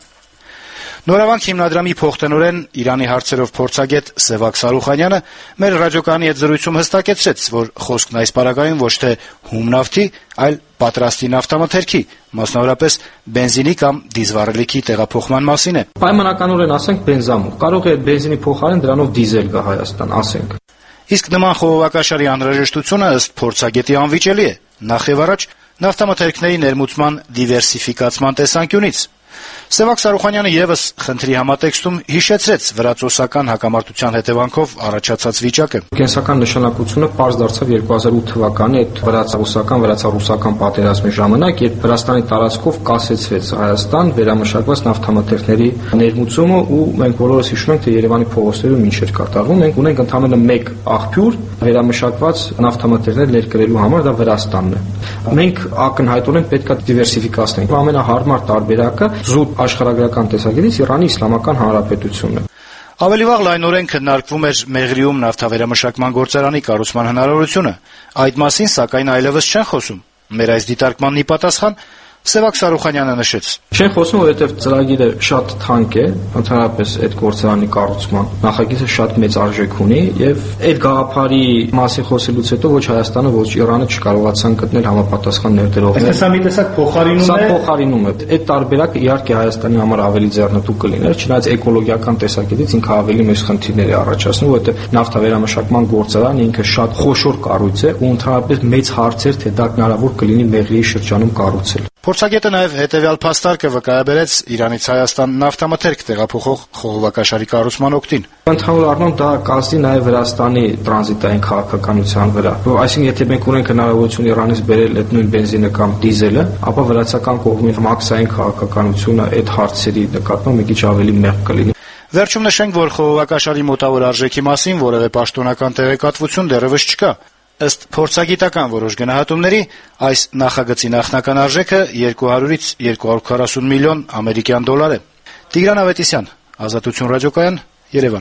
Նորավանք հիմնադրամի փոխտնօրեն Իրանի հարցերով փորձագետ Սևակ Սարուխանյանը մեր ռադիոկայանի հետ զրույցում հստակեցրեց, որ խոսքն այս պարագայում ոչ թե հում նավթի, այլ պատրաստի նավթամթերքի, մասնավորապես բենզինի կամ դիզվառելիքի տեղափոխման մասին է։
Պայմանականորեն ասենք բենզամուղ, կարող է բենզինի փոխարեն դրանով դիզել գա Հայաստան, ասենք։
Իսկ նման խողովակաշարի անհրաժեշտությունը ըստ փորձագետի անվիճելի է, նախ եւ առաջ նավթամթերքների ներմուծման դիվերսիֆիկացման տեսանկյունից։ Սևակ Սարուխանյանը եւս խնդրի համատեքստում հիշեցրեց վրաց-օսական հակամարտության հետևանքով առաջացած վիճակը։
Կենսական նշանակությունը պարզ դարձավ երկու հազար ութ թվականի այդ վրաց-օսական վրաց-ռուսական պատերազմի ժամանակ, երբ Վրաստանի տարածքով կասեցվեց Հայաստան վերամշակված նավթամթերքների ներմուծումը, ու մենք բոլորս հիշում ենք, թե Երևանի փողոցներում ինչ էր կատարվում։ Մենք ունենք ընդամենը մեկ աղբյուր վերամշակված նավթամթերքներ ներկրելու համար, դա Վրաստանն է։ Մենք ակնհայտորեն պետք է դիվերսիֆիկացնենք։ Ամենահարմար տարբերակը զուտ աշխարհագրական տեսակետից Իրանի Իսլամական Հանրապետությունն է։
Ավելի վաղ լայնորեն քննարկվում էր Մեղրիում նավթավերամշակման գործարանի կառուցման հնարավորությունը։ Այդ մասին, սակայն, այլևս չեն խոսում։ Մեր այս դիտարկմանն ի պատասխան Սևակ Սարուխանյանը նշեց.
Չեն խոսում, որովհետև ծրագիրը շատ թանկ է, ընդհանրապես այդ գործարանի կառուցման նախագիծը շատ մեծ արժեք ունի, եւ այդ գաղափարի մասին խոսելուց հետո ոչ Հայաստանը, ոչ Իրանը չկարողացան գտնել համապատասխան ներդրողներ։
Այսինքն սա մի տեսակ փոխարինում է։
Սա փոխարինում է։ Այդ տարբերակը իհարկե Հայաստանի համար ավելի ձեռնտու կլիներ, չնայած էկոլոգիական տեսակետից ինքը ավելի մեծ խնդիրներ է առաջացնում, որովհետև նավթավերամշակման գործարանը ինքը շատ խոշոր կառույց է ու ընդհանրապես մեծ հարցեր, թե դա հնարավոր կլինի Մեղրիի շրջանում կառուցել։
Փորձագետը նաև հետևյալ փաստարկը վկայաբերեց Իրանից Հայաստան նավթամթերք տեղափոխող խողովակաշարի կառուցման օգտին։
Ընդհանուր առմամբ դա կազդի նաև Վրաստանի տրանզիտային քաղաքականության վրա։ Այսինքն, եթե մենք ունենք հնարավորություն Իրանից բերել այդ նույն բենզինը կամ դիզելը, ապա վրացական կողմի մաքսային քաղաքականությունը այդ հարցերի նկատմամբ մի քիչ ավելի մեղմ կլինի։
Վերջում նշենք, որ խողովակաշարի մոտավոր արժեքի մասին որևէ պաշտոնական տեղեկատվություն դեռևս չկա։ Ըստ փորձագիտական որոշ գնահատումների, այս նախագծի նախնական արժեքը երկու հարյուրից երկու հարյուր քառասուն միլիոն ամերիկյան դոլար է։ Տիգրան Ավետիսյան, Ազատություն ռադիոկայան, Երևան։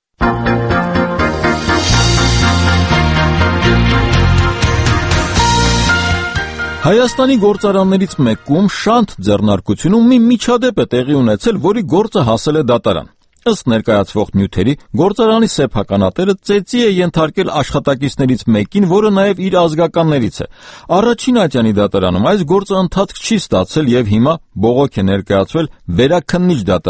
Հայաստանի գործարաններից մեկում Շանթ ձեռնարկությունում մի միջադեպ է տեղի ունեցել, որի գործը հասել է դատարան։ Ըստ ներկայացվող նյութերի, գործարանի սեփականատերը ծեծի է ենթարկել աշխատակիցներից մեկին, որը նաև իր ազգականներից է։ Առաջին ատյանի դատարանում այս գործը ընթացք չի ստացել եւ հիմա բողոք է ներկայացվել Վերաքննիչ դատարան,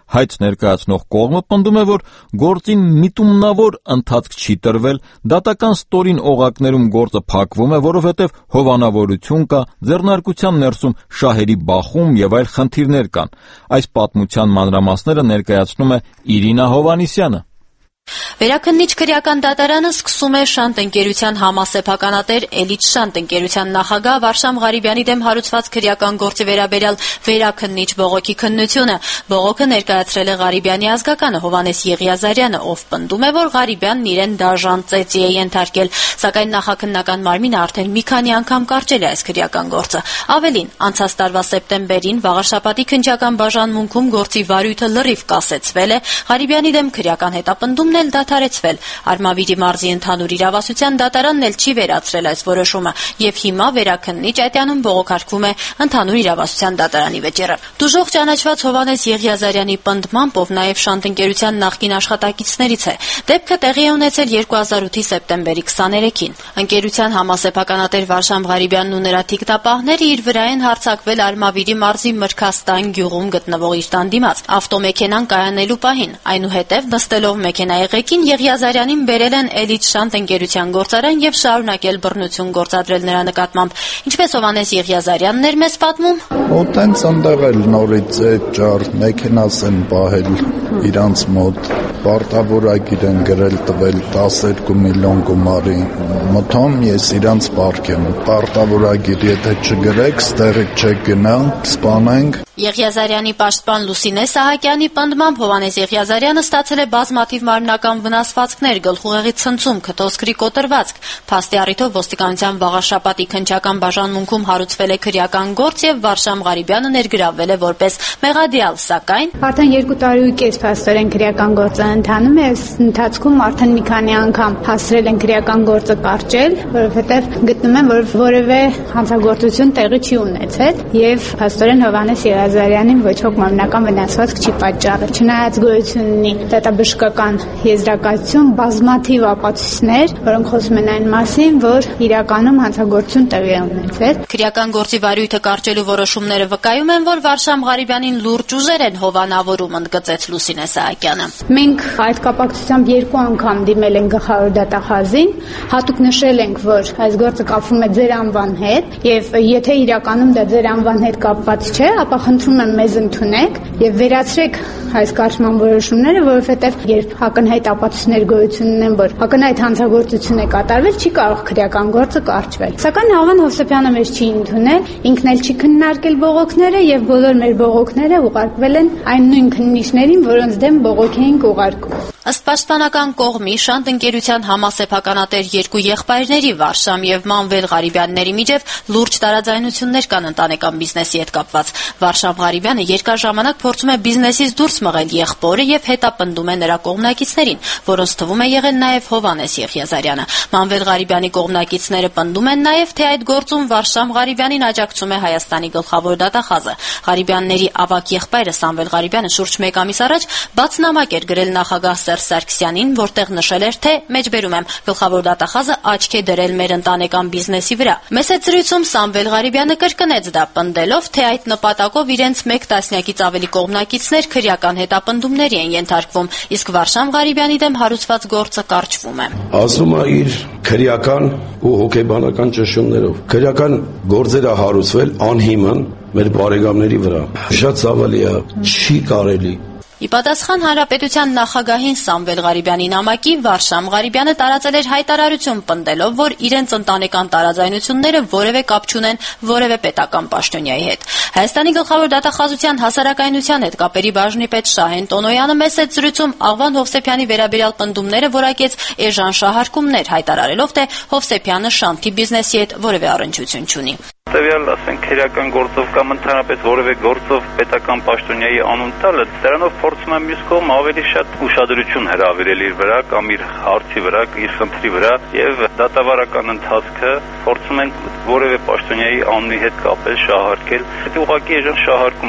հայց ներկայացնող կողմը պնդում է, որ գործին միտումնավոր ընթացք չի տրվել, դատական ստորին օղակներում գործը փակվում է, որովհետև հովանավորություն կա, ձեռնարկության ներսում շահերի բախում եւ այլ խնդիրներ կան։ Այս պատմության մանրամասները ներկայացնում է Իրինա Հովհաննիսյանը։
Վերաքննիչ քրեական դատարանը սկսում է Շանտ ընկերության համասեփականատեր Էլիտ Շանտ ընկերության նախագահ Վարշամ Ղարիբյանի դեմ հարուցված քրեական գործի վերաբերյալ վերաքննիչ բողոքի քննությունը։ Բողոքը ներկայացրել է Ղարիբյանի ազգականը Հովհաննես Եղիազարյանը, ով պնդում է, որ Ղարիբյանն իրեն դաժան ծեծի է ենթարկել, սակայն նախաքննական մարմինը արդեն մի քանի անգամ կարճել է այս քրեական գործը։ Ավելին, անցած տարվա սեպտեմբերին Վաղարշապատի քննչական բաժանմունքում գործի վարույթը լրիվ կասեցվել է, Ղարիբյանի դեմ քրեական հետապնդումն էլ դադարեցվել։ Արմավիրի մարզի ընդհանուր իրավասության դատարանն էլ չի վերացրել այս որոշումը, եւ հիմա վերաքննիչ Այտյանում բողոքարկվում է ընդհանուր իրավասության դատարանի վճիռը։ Դժոխք ճանաչված Հովհաննես Եղիազարյանի պնդմամբ, ով նաեւ Շանտ ընկերության նախկին աշխատակիցներից է, դեպքը տեղի է ունեցել երկու հազար ութի սեպտեմբերի քսաներեքին։ Ընկերության համասեփականատեր Վարշամ Ղարիբյանն ու նրա թիկնապահները իր վրա են հարձակվել Արմավիրի մարզի Մրգաստան գյուղում գտնվող իր տան դիմաց ավտոմեքենան կայանելու պահին, այնուհետև նստելով մեքենայի ղեկին Եղիազարյանին բերել են Էլիտ Շանտ ընկերության գործարան եւ շարունակել բռնություն գործադրել նրա նկատմամբ։ Ինչպես Հովհաննես Եղիազարյանն էր մեզ պատմում,
Օտենց ընդեղ էլ նորից է ճար մեքենաս են պահել իրանց մոտ, պարտավորագիր են գրել տվել տասներկու միլիոն գումարի, մտամ ես իրանց պարկ եմ, պարտավորագիր եթե չգրեք, ստեղից չեք գնա, սպանենք։
Եղիազարյանի պաշտպան Լուսինե Սահակյանի պնդմամբ Հովհաննես Եղիազարյանը ստացել է բազմաթիվ մարմնական վնասվածքներ, գլխուղեղի ցնցում, քթոսկրի կոտրվածք։ Փաստի առիթով ոստիկանության Վաղարշապատի քննչական բաժանմունքում հարուցվել է քրեական գործ եւ Վարշամ Ղարիբյանը ներգրավվել է որպես մեղադիալ, սակայն
արդեն երկու տարի ու կես փաստորեն քրեական գործը ընթանում է, ընթացքում արդեն մի քանի անգամ հասրել են քրեական գործը կարճել, որովհետեւ գտնում են, որ որևէ հանցագործություն տեղի չի ունեցել եւ փաստորեն Հովհաննես Եղիազարյանին ոչ ոք մարմնական վնասվածք չի պատճառել։ Չնայած գոյություն ունի դատաբժշկական եզրակացություն, բազմաթիվ ապացույցներ, որոնք խոսում են այն մասին, որ իրականում հանցագործություն տեղի է ունեցել։
Քրեական գործի վարույթը կարճելու որոշումները վկայում են, որ Վարշամ Ղարիբյանին լուրջ ուժեր են հովանավորում, ընդգծեց Լուսինե Սահակյանը։
Մենք այդ կապակցությամբ երկու անգամ դիմել ենք գլխավոր դատախազին, հատուկ նշել ենք, որ այս գործը կապվում է ձեր անվան հետ, եւ եթե իրականում դա ձեր անվան հետ կապված չէ, ապա խնդրում եմ մեզ ընդունեք եւ վերացրեք այս կարճման որոշումները, որովհետեւ երբ ակնհայտ ապացույցներ գոյություն ունեն, որ ակնհայտ հանցագործություն է կատարվել, չի կարող քրեական գործը կարճվել։ Սակայն Հավան Հովսեփյանը մեզ չի ընդունել, ինքն էլ չի քննարկել բողոքները եւ բոլոր մեր բողոքները ուղարկվել են այն նույն քննիչներին, որոնց դեմ բողոք էինք ուղարկում։
Ըստ պաշտպանական կողմի Շանտ ընկերության համասեփականատեր երկու եղբայրների Վարշամ եւ Մանվել Ղարիբյանների միջև լուրջ տարաձայնություններ կան ընտանեկան բիզնեսի հետ կապված։ Վարշամ Ղարիբյանը երկար ժամանակ փորձում է բիզնեսից դուրս մղել եղբորը եւ հետապնդում է նրա կողմնակիցներին, որոնց թվում է եղել նաեւ Հովհաննես Եղիազարյանը։ Մանվել Ղարիբյանի կողմնակիցները պնդում են նաեւ, թե այդ գործում Վարշամ Ղարիբյանին աջակցում է Հայաստանի գլխավոր դատախազը։ Ղարիբյանների ավագ եղբայրը Սամվել Ղարիբյանը շուրջ մեկ ամիս առաջ բաց նամակ էր գրել նախագահ Սերժ Սարգսյանին, որտեղ նշել էր, թե մեջբերում եմ գլխավոր դատախազը աչք է դրել մեր ընտանեկան բիզնեսի վրա։ Մեծ զրույցում Սամվել Ղարիբյանը կրկնեց դա, պնդելով, թե այդ նպատակով իրենց մեկ տասնյակից ավելի կողմնակիցներ քրեական հետապնդումների են ենթարկվում, իսկ Վարշամ Ղարիբյանի դեմ հարուցված գործը կարճվում է։
Ասում է իր քրեական ու հոգեբանական ճնշումներով։ Քրեական գործերը հարուցվել անհիմն մեր բարեկամների վրա։ Շատ ցավալի է, չի կարելի։
Ի պատասխան Հանրապետության նախագահին Սամվել Ղարիբյանի նամակի Վարշամ Ղարիբյանը տարածել էր հայտարարություն, պնդելով, որ իրենց ընտանեկան տարաձայնությունները որևէ կապ չունեն որևէ պետական պաշտոնյայի հետ։ Հայաստանի գլխավոր դատախազության հասարակայնության հետ կապերի բաժնի պետ Շահեն Տոնոյանը մեծ զրույցում Աղվան Հովսեփյանի վերաբերյալ պնդումները որակեց էժան շահարկումներ, հայտարարելով, թե Հովսեփյանը Շանթի բիզնեսի հետ որևէ առնչություն չունի։
Տվյալ, ասենք, քրեական գործով կամ ընդհանրապես որևէ գործով պետական պաշտոնյայի անուն տալը, դրանով փորձում եմ մյուս կողմ ավելի շատ ուշադրություն հրավիրել իր վրա կամ իր հարցի վրա, իր խնդրի վրա եւ դատավարական ընթացքը փորձում ենք որևէ պաշտոնյայի անունի հետ կապել, շահարկել։ Դա ուղղակի էժան շահարկում է։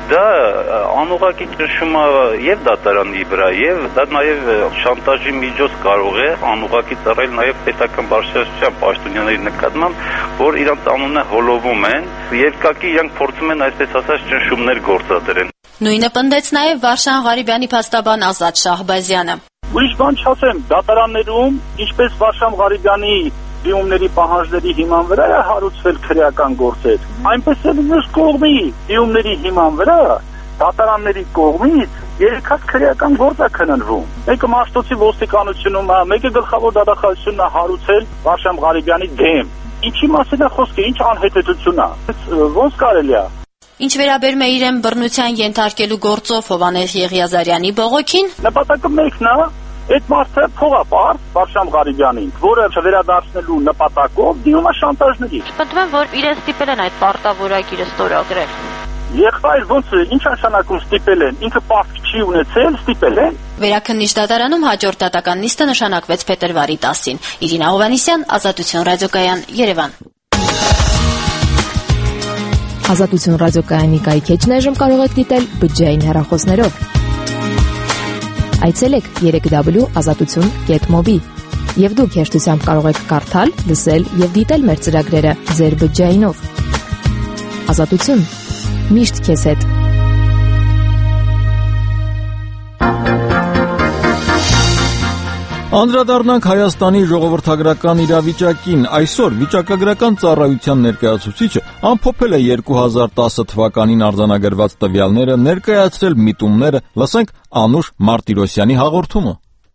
Դա անուղղակի ճնշում է եւ դատարանի վրա եւ դա նաեւ շանտաժի միջոց կարող է անուղղակի ծառայել նաեւ պետական բարձրաստիճան պաշտոնյաների նկատմամբ, որ իրանց անունը հոլովում են, երկակի իրանք փորձում են այսպես ասած ճնշումներ գործադրեն։
Նույնը պնդեց նաեւ Վարշան Ղարիբյանի փաստաբան Ազատ Շահբազյանը։
Ուրիշ բան չասեմ, դատարաններում, ինչպես Վարշան Ղարիբյանի դիմումների պահանջների հիման վրա է հարուցվել քրեական գործեր, այնպես էլ մյուս կողմի դիմումների հիման վրա դատարանների կողմից երեք հատ քրեական գործ է քննվում։ Մեկը Մաշտոցի ոստիկանությունում է, մեկը գլխավոր դատախազությունն է հարուցել Վարշան Ղարիբյանի դեմ։ Ինչի մասին է խոսքը, ինչ անհետեթություն է։ Ոնց կարելի է։
Ինչ վերաբերում է իրեն բռնության ենթարկելու գործով Հովհաննես Եղիազարյանի բողոքին,
նպատակը մեկն է, այդ մարդը փողապարտ Վարշան Ղարիբյանին, որը չվերադարձնելու նպատակով դիմում է շանտաժների։
Պնդում եմ, որ իրեն ստիպել են այդ պարտավորակիրը ստորագրել։
Եղբայր ոնց ինչ նշանակում ստիպել են, ինքը պարտք չի ունեցել, ստիպել են։
Վերաքննիչ դատարանում հաջորդ դատական նիստը նշանակվեց փետրվարի տասին։ Իրինա Հովհաննիսյան, Ազատություն ռադիոկայան, Երևան։
Ազատություն ռադիոկայանի կայքեջն այժմ կարող եք դիտել բջջային հեռախոսներով։ Այցելեք երեք w ազատություն կետ մոբի եւ դուք հեշտությամբ կարող եք կարդալ, լսել եւ դիտել մեր ծրագրերը ձեր բջջայինով։ Ազատություն միշտ քեզ հետ։
Անդրադառնանք Հայաստանի ժողովրդագրական իրավիճակին։ Այսօր վիճակագրական ծառայության ներկայացուցիչը ամփոփել է երկու հազար տասը թվականին արձանագրված տվյալները, ներկայացրել միտումները, լսենք Անուշ Մարտիրոսյանի հաղորդումը։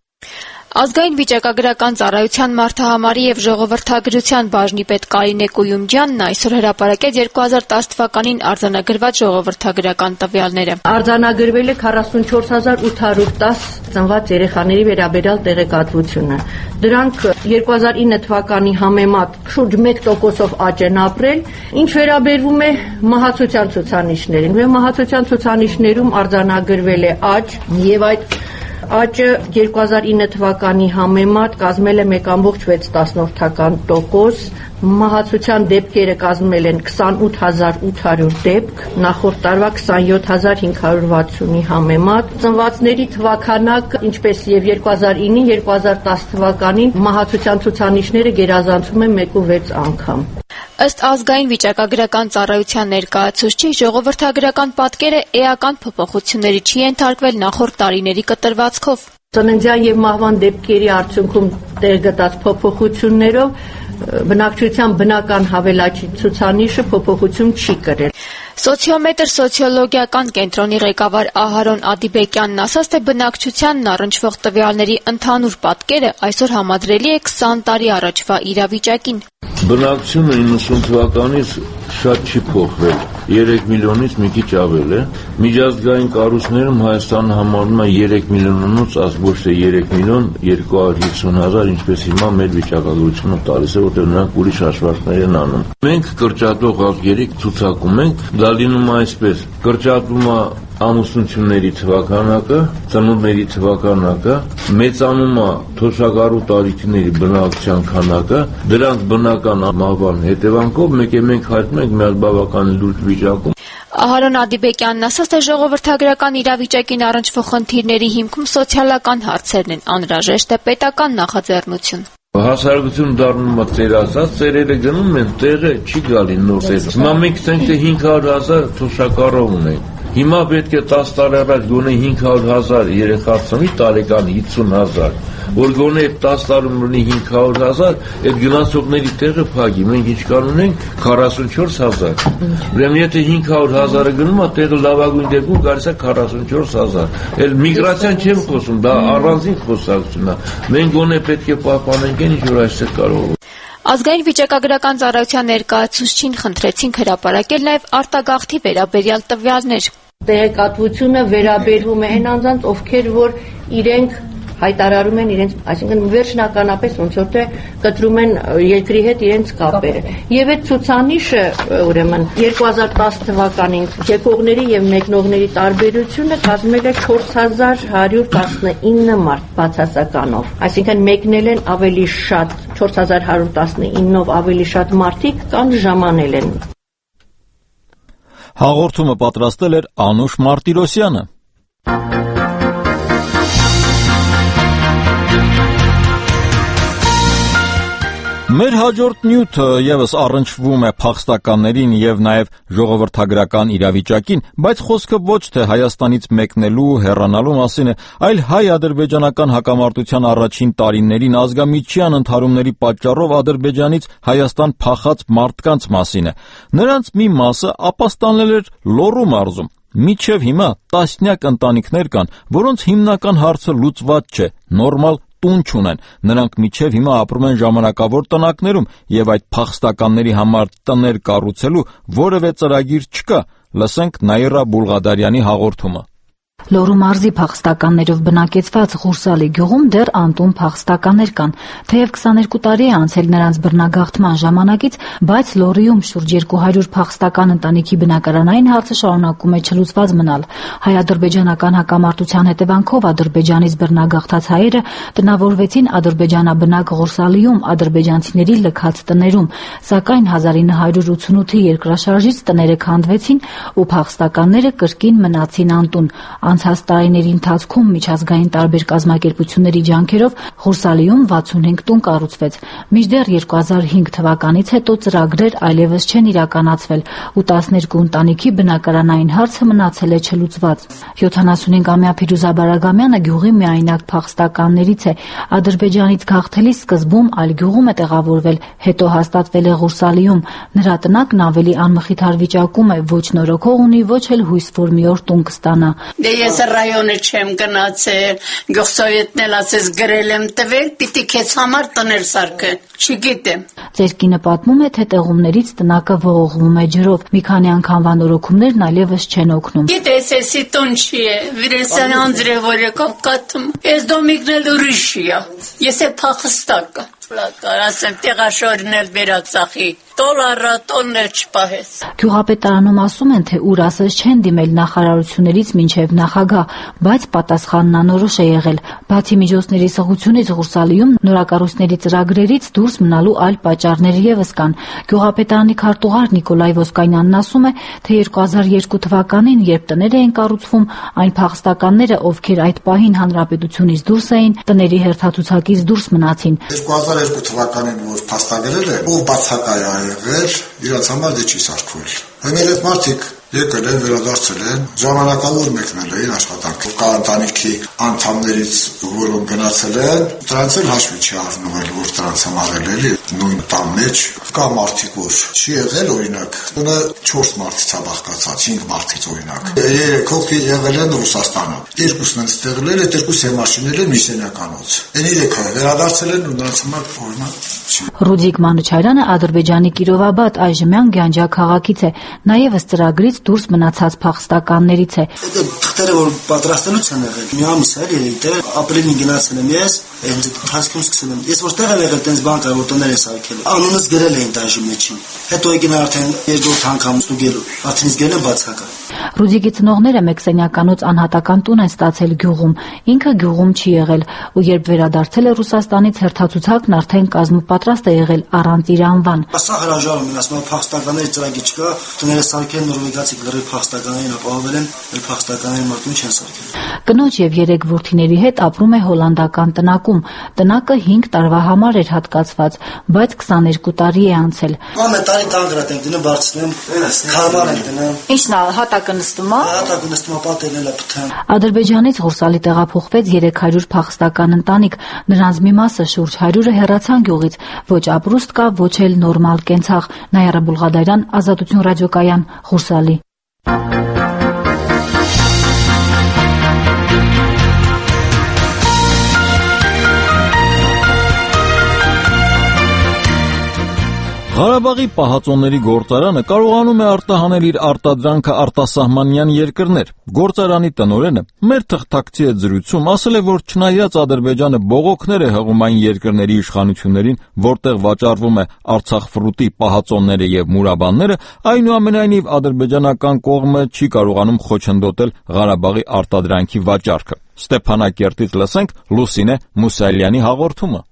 Ազգային վիճակագրական ծառայության մարդահամարի եւ ժողովրդագրության բաժնի պետ Կարինե Կույումջյանն այսօր հրապարակեց երկու հազար տասը թվականին արձանագրված ժողովրդագրական տվյալները։
Արձանագրվել է քառասունչորս հազար ութ հարյուր տասը ծնված երեխաների վերաբերյալ տեղեկատվությունը։ Դրանք երկու հազար ինը թվականի համեմատ շուրջ մեկ տոկոսով աճ են ապրել, ինչ վերաբերվում է մահացության ցուցանիշներին։ Մահացության ցուցանիշներում արձանագրվել է աճ եւ այդ աճը երկու հազար ինը թվականի համեմատ կազմել է մեկ կόμ վեց տոկոս, մահացության դեպքերը կազմել են քսանութ հազար ութ հարյուր դեպք, նախորդ տարվա քսանյոթ հազար հինգ հարյուր վաթսունի համեմատ, ծնվածների թվաքանակ, ինչպես եւ երկու հազար ինը երկու հազար տասը թվականին մահացության ցուցանիշները գերազանցում են մեկ կόμ վեց անգամ։
Ըստ ազգային վիճակագրական ծառայության ներկայացուցչի, ժողովրդագրական պատկերը էական փոփոխությունների չի ենթարկվել նախորդ տարիների կտրվածքով։
Ծննդյան եւ մահվան դեպքերի արդյունքում տեղ գտած փոփոխություններով բնակչության բնական հավելաճի ցուցանիշը փոփոխություն չի կրել։
Սոցիոմետր սոցիոլոգիական կենտրոնի ղեկավար Ահարոն Ադիբեկյանն ասաց, թե բնակչությանն առնչվող տվյալների ընդհանուր պատկերը այսօր համադրելի է քսան տարի առաջվա իրավիճակին։
Բնակչությունը իննսուն թվականից շատ չի փոխվել, երեք միլիոնից մի քիչ ավել է։ Միջազգային կառույցներում Հայաստանը համարվում է երեք միլիոնից ազ ոչ թե երեք միլիոն երկու հարյուր հիսուն հազար, ինչպես հիմա մեր վիճակագրությունը տալիս է, որտեղ նրանք ուրիշ հաշվարկներ են անում։ Մենք կրճատող ազգերի ցուցակում ենք, դա լինում է այսպես, կրճատվում է ամուսնությունների թվականակը, ծնունդների թվականակը, մեծանում է թոշակառու տարիքների բնակչության քանակը, դրանց բնական մահվան հետևանքով մեկ է մենք հայտնում ենք մի բավական լուրջ վիճակում։
Ահարոն Ադիբեկյանն ասաց, թե ժողովրդագրական իրավիճակին առնչվող խնդիրների հիմքում սոցիալական հարցերն են, անհրաժեշտ է պետական նախաձեռնություն։
Հասարակություն դառնում է ծեր ասած, ծերերը գնում են, տեղը չի գալի նոր ծեր։ Հիմա մենք ցենք թե հինգ հարյուր հազար թոշակառու ունենք։ Հիմա պետք է տասը տարի առաջ գոնե հինգ հարյուր հազար երեխա ծնի, տարեկան հիսուն հազար, որ գոնե տասը տարում ունի հինգ հարյուր հազար, այդ գնացողների տեղը փակի, մենք ինչ կան ունենք քառասունչորս հազար։ Ուրեմն եթե հինգ հարյուր հազարը գնում է, տեղը լավագույն դեպքում գալիս է քառասունչորս հազար։ Էլ միգրացիան չեմ խոսում, դա առանձին խոսակցություն է։ Մենք գոնե պետք է պահպանենք այն, ինչ որ այստեղ կարող է։
Ազգային վիճակագրական ծառայության ներկայացուցչին խնդրեցինք հրապարակել նաև արտագաղթի վերաբերյալ տվյալներ։
Տեղեկատվությունը վերաբերվում է այն անձանց, ովքեր որ իրենք հայտարարում են իրենց, այսինքն վերջնականապես ոնց որ թե կտրում են երկրի հետ իրենց կապերը։ Եվ այդ ցուցանիշը, ուրեմն երկու հազար տասը թվականին եկողների եւ մեկնողների տարբերությունը կազմել է չորս հազար հարյուր տասնինը մարդ բացասականով։ Այսինքն մեկնել են ավելի շատ, չորս հազար հարյուր տասնինով ավելի շատ մարդիկ կան ժամանել են։
Հաղորդումը պատրաստել էր Անուշ Մարտիրոսյանը։ Մեր հաջորդ նյութը եւս առնչվում է փախստականներին եւ նաեւ ժողովրդագրական իրավիճակին, բայց խոսքը ոչ թե Հայաստանից մեկնելու, հեռանալու մասին է, այլ հայ-ադրբեջանական հակամարտության առաջին տարիներին ազգամիջյան ընդհարումների պատճառով Ադրբեջանից Հայաստան փախած մարդկանց մասին է։ Նրանց մի մասը ապաստանել էր Լոռու մարզում։ Մինչև հիմա տասնյակ ընտանիքներ կան, որոնց հիմնական հարցը լուծված չէ, նորմալ տուն չունեն, նրանք մինչև հիմա ապրում են ժամանակավոր տնակներում եւ այդ փախստականների համար տներ կառուցելու որևէ ծրագիր չկա։ Լսենք Նաիրա Բուլղադարյանի հաղորդումը։
Լոռու մարզի փախստականներով բնակեցված Ղուրսալի գյուղում դեռ անտուն փախստականներ կան, թեև քսաներկու տարի է անցել նրանց բռնագաղթման ժամանակից, բայց Լոռիում շուրջ երկու հարյուր փախստական ընտանիքի բնակարանային հարցը շարունակում է չլուծված մնալ։ Հայ-ադրբեջանական հակամարտության հետևանքով Ադրբեջանից բռնագաղթած հայերը տնավորվեցին ադրբեջանաբնակ Ղուրսալիում ադրբեջանցիների լքած տներում, սակայն հազար ինը հարյուր ութսունութի երկրաշարժից տները քանդվեցին ու փախստականները կրկին մնացին անտուն։ Անցած տարիների ընթացքում միջազգային տարբեր կազմակերպությունների ջանքերով Ղուրսալիում վաթսունհինգ տուն կառուցվեց։ Մինչդեռ երկու հազար հինգ թվականից հետո ծրագրեր այլևս չեն իրականացվել ու տասներկու ընտանիքի բնակարանային հարցը մնացել է չլուծված։ յոթանասունհինգամյա Փիրուզա Բարագամյանը գյուղի միայնակ փախստականներից է։ Ադրբեջանից գաղթելիս սկզբում այլ գյուղում է տեղավորվել, հետո հաստատվել է Ղուրսալիում։ Նրա տնակն ավելի անմխիթար վիճակում է, ոչ նորոգող ունի, ոչ էլ հույս, որ մի օր տուն կստանա։
Ես ռայոնը չեմ գնացել, գյուղսովետն էլ ասես գրել եմ տվել, պիտի քեզ համար տներ սարքեն, չգիտեմ։
Ձերկինը պատմում է, թե տեղումներից տնակը ողողվում է ջրով, մի քանի անգամվա նորոգումներն այլևս չեն օգնում։
Գիտես, էսի տուն չի է, վիրեսան անձրևոր է կապկատում, ես դոմիկն էլ ուրիշ է, ես էլ փախստակ ասեմ, տեղաշորն էլ վերածախի, դոլարը տոնն էլ չպահես։
Գյուղապետարանում ասում են, թե ուր ասես չեն դիմել նախարարություններից մինչև նախագահ, բայց պատասխանն անորոշ է եղել։ Բացի միջոցների սղությունից Ղուրսալիում նորակառույցների ծրագրերից դուրս մնալու այլ պատճառներ ևս կան։ Գյուղապետարանի քարտուղար Նիկոլայ Ոսկանյանն ասում է, թե երկու հազար երկու թվականին, երբ տներ էին կառուցվում, այն փախստականները, ովքեր այդ պահին հանրապետությունից դուրս էին, տների հերթացուցակից դուրս մնացին։
երկու հազար երկու թվականին որ փաստագրել է, ով բացակայ է եղել, իրաց համար դե չի սարքվել։ Հենց այդ մարդիկ եկել են, վերադարձել են, ժամանակավոր մեկնել էին աշխատանք։ Կա ընտանիքի անդամներից, որոնք գնացել են, դրանց էլ հաշվի չի առնվել, որ դրանց համար էլի նույն տան մեջ կա մարդիկ, որ չի եղել, օրինակ, տունը չորս մարդից է բաղկացած, հինգ մարդից օրինակ։ Երեք հոգի եղել են Ռուսաստանում։ Երկուսն են ստեղել, այդ երկուսը մաշինել են մի սենյականոց։ Այն երեքը վերադարձել են ու նրանց համար օրինակ չի։
Ռուդիկ Մանուչարյանը Ադրբեջանի Կիրովաբադ այժմյան Գյանջա քաղաքից է, նաև ծրագրից դուրս մնացած փախստականներից է։
Թղթերը որ պատրաստելուց են եղել, մի ամիս է ելել, դե ապրիլին գնացել եմ ես, այնց թաշկում սկսել եմ։ Ես որտեղ եմ եղել, տենց բան կա, որ տներ ես արկել։ Անունս գրել էին դաժի մեջին։ Հետո եկին արդեն երկրորդ անգամ ստուգել, արդեն իսկ գրել բացակա։
Ռուդիկի ծնողները մեկ սենյականոց անհատական տուն են ստացել գյուղում։ Ինքը գյուղում չի եղել, ու երբ վերադարձել է Ռուսաստանից, հերթացուցակն արդեն կազմապատրաստ է եղել առանց իր անվան։
Սա հրաժարվում են, ասում են փախստականների ծրագիր չկա, տները սարքեն նորվեգացի լրիվ փախստականներին ապահովել են, այլ փախստականների մարդուն չեն սարքել։
Կնոջ եւ երեք որդիների հետ ապրում է հոլանդական տնակում։ Տնակը հինգ տարվա համար էր հատկացված, բայց քսաներկու տարի է անցել։
Ամեն տարի կանգրատ ենք դնում, բարձրանում, քարմար ենք դնում։
Ինչն է, հատակը նստում է։
Հատակը նստում է, պատերն էլ է փթան։
Ադրբեջանից Ղուրսալի տեղափոխվեց երեք հարյուր փախստական ընտանիք, նրանց մի մասը շուրջ հարյուրը հեռացան գյուղից, ոչ ապրուստ կա, ոչ էլ նորմալ կենցաղ։ Նաիրա Բուլղադարյան, Ազատություն ռադիոկայան, Ղուրսալի։
Ղարաբաղի պահածոների գործարանը կարողանում է արտահանել իր արտադրանքը արտասահմանյան երկրներ։ Գործարանի տնօրենը մեր թղթակցի հետ զրույցում ասել է, որ չնայած Ադրբեջանը բողոքներ է հղում այն երկրների իշխանություններին, որտեղ վաճառվում է Արցախ ֆրուտի պահածոները եւ մուրաբանները, այնուամենայնիվ ադրբեջանական կողմը չի կարողանում խոչընդոտել Ղարաբաղի արտադրանքի վաճառքը։ Ստեփանակերտից լսենք Լուսինե Մուսալյանի հաղորդումը։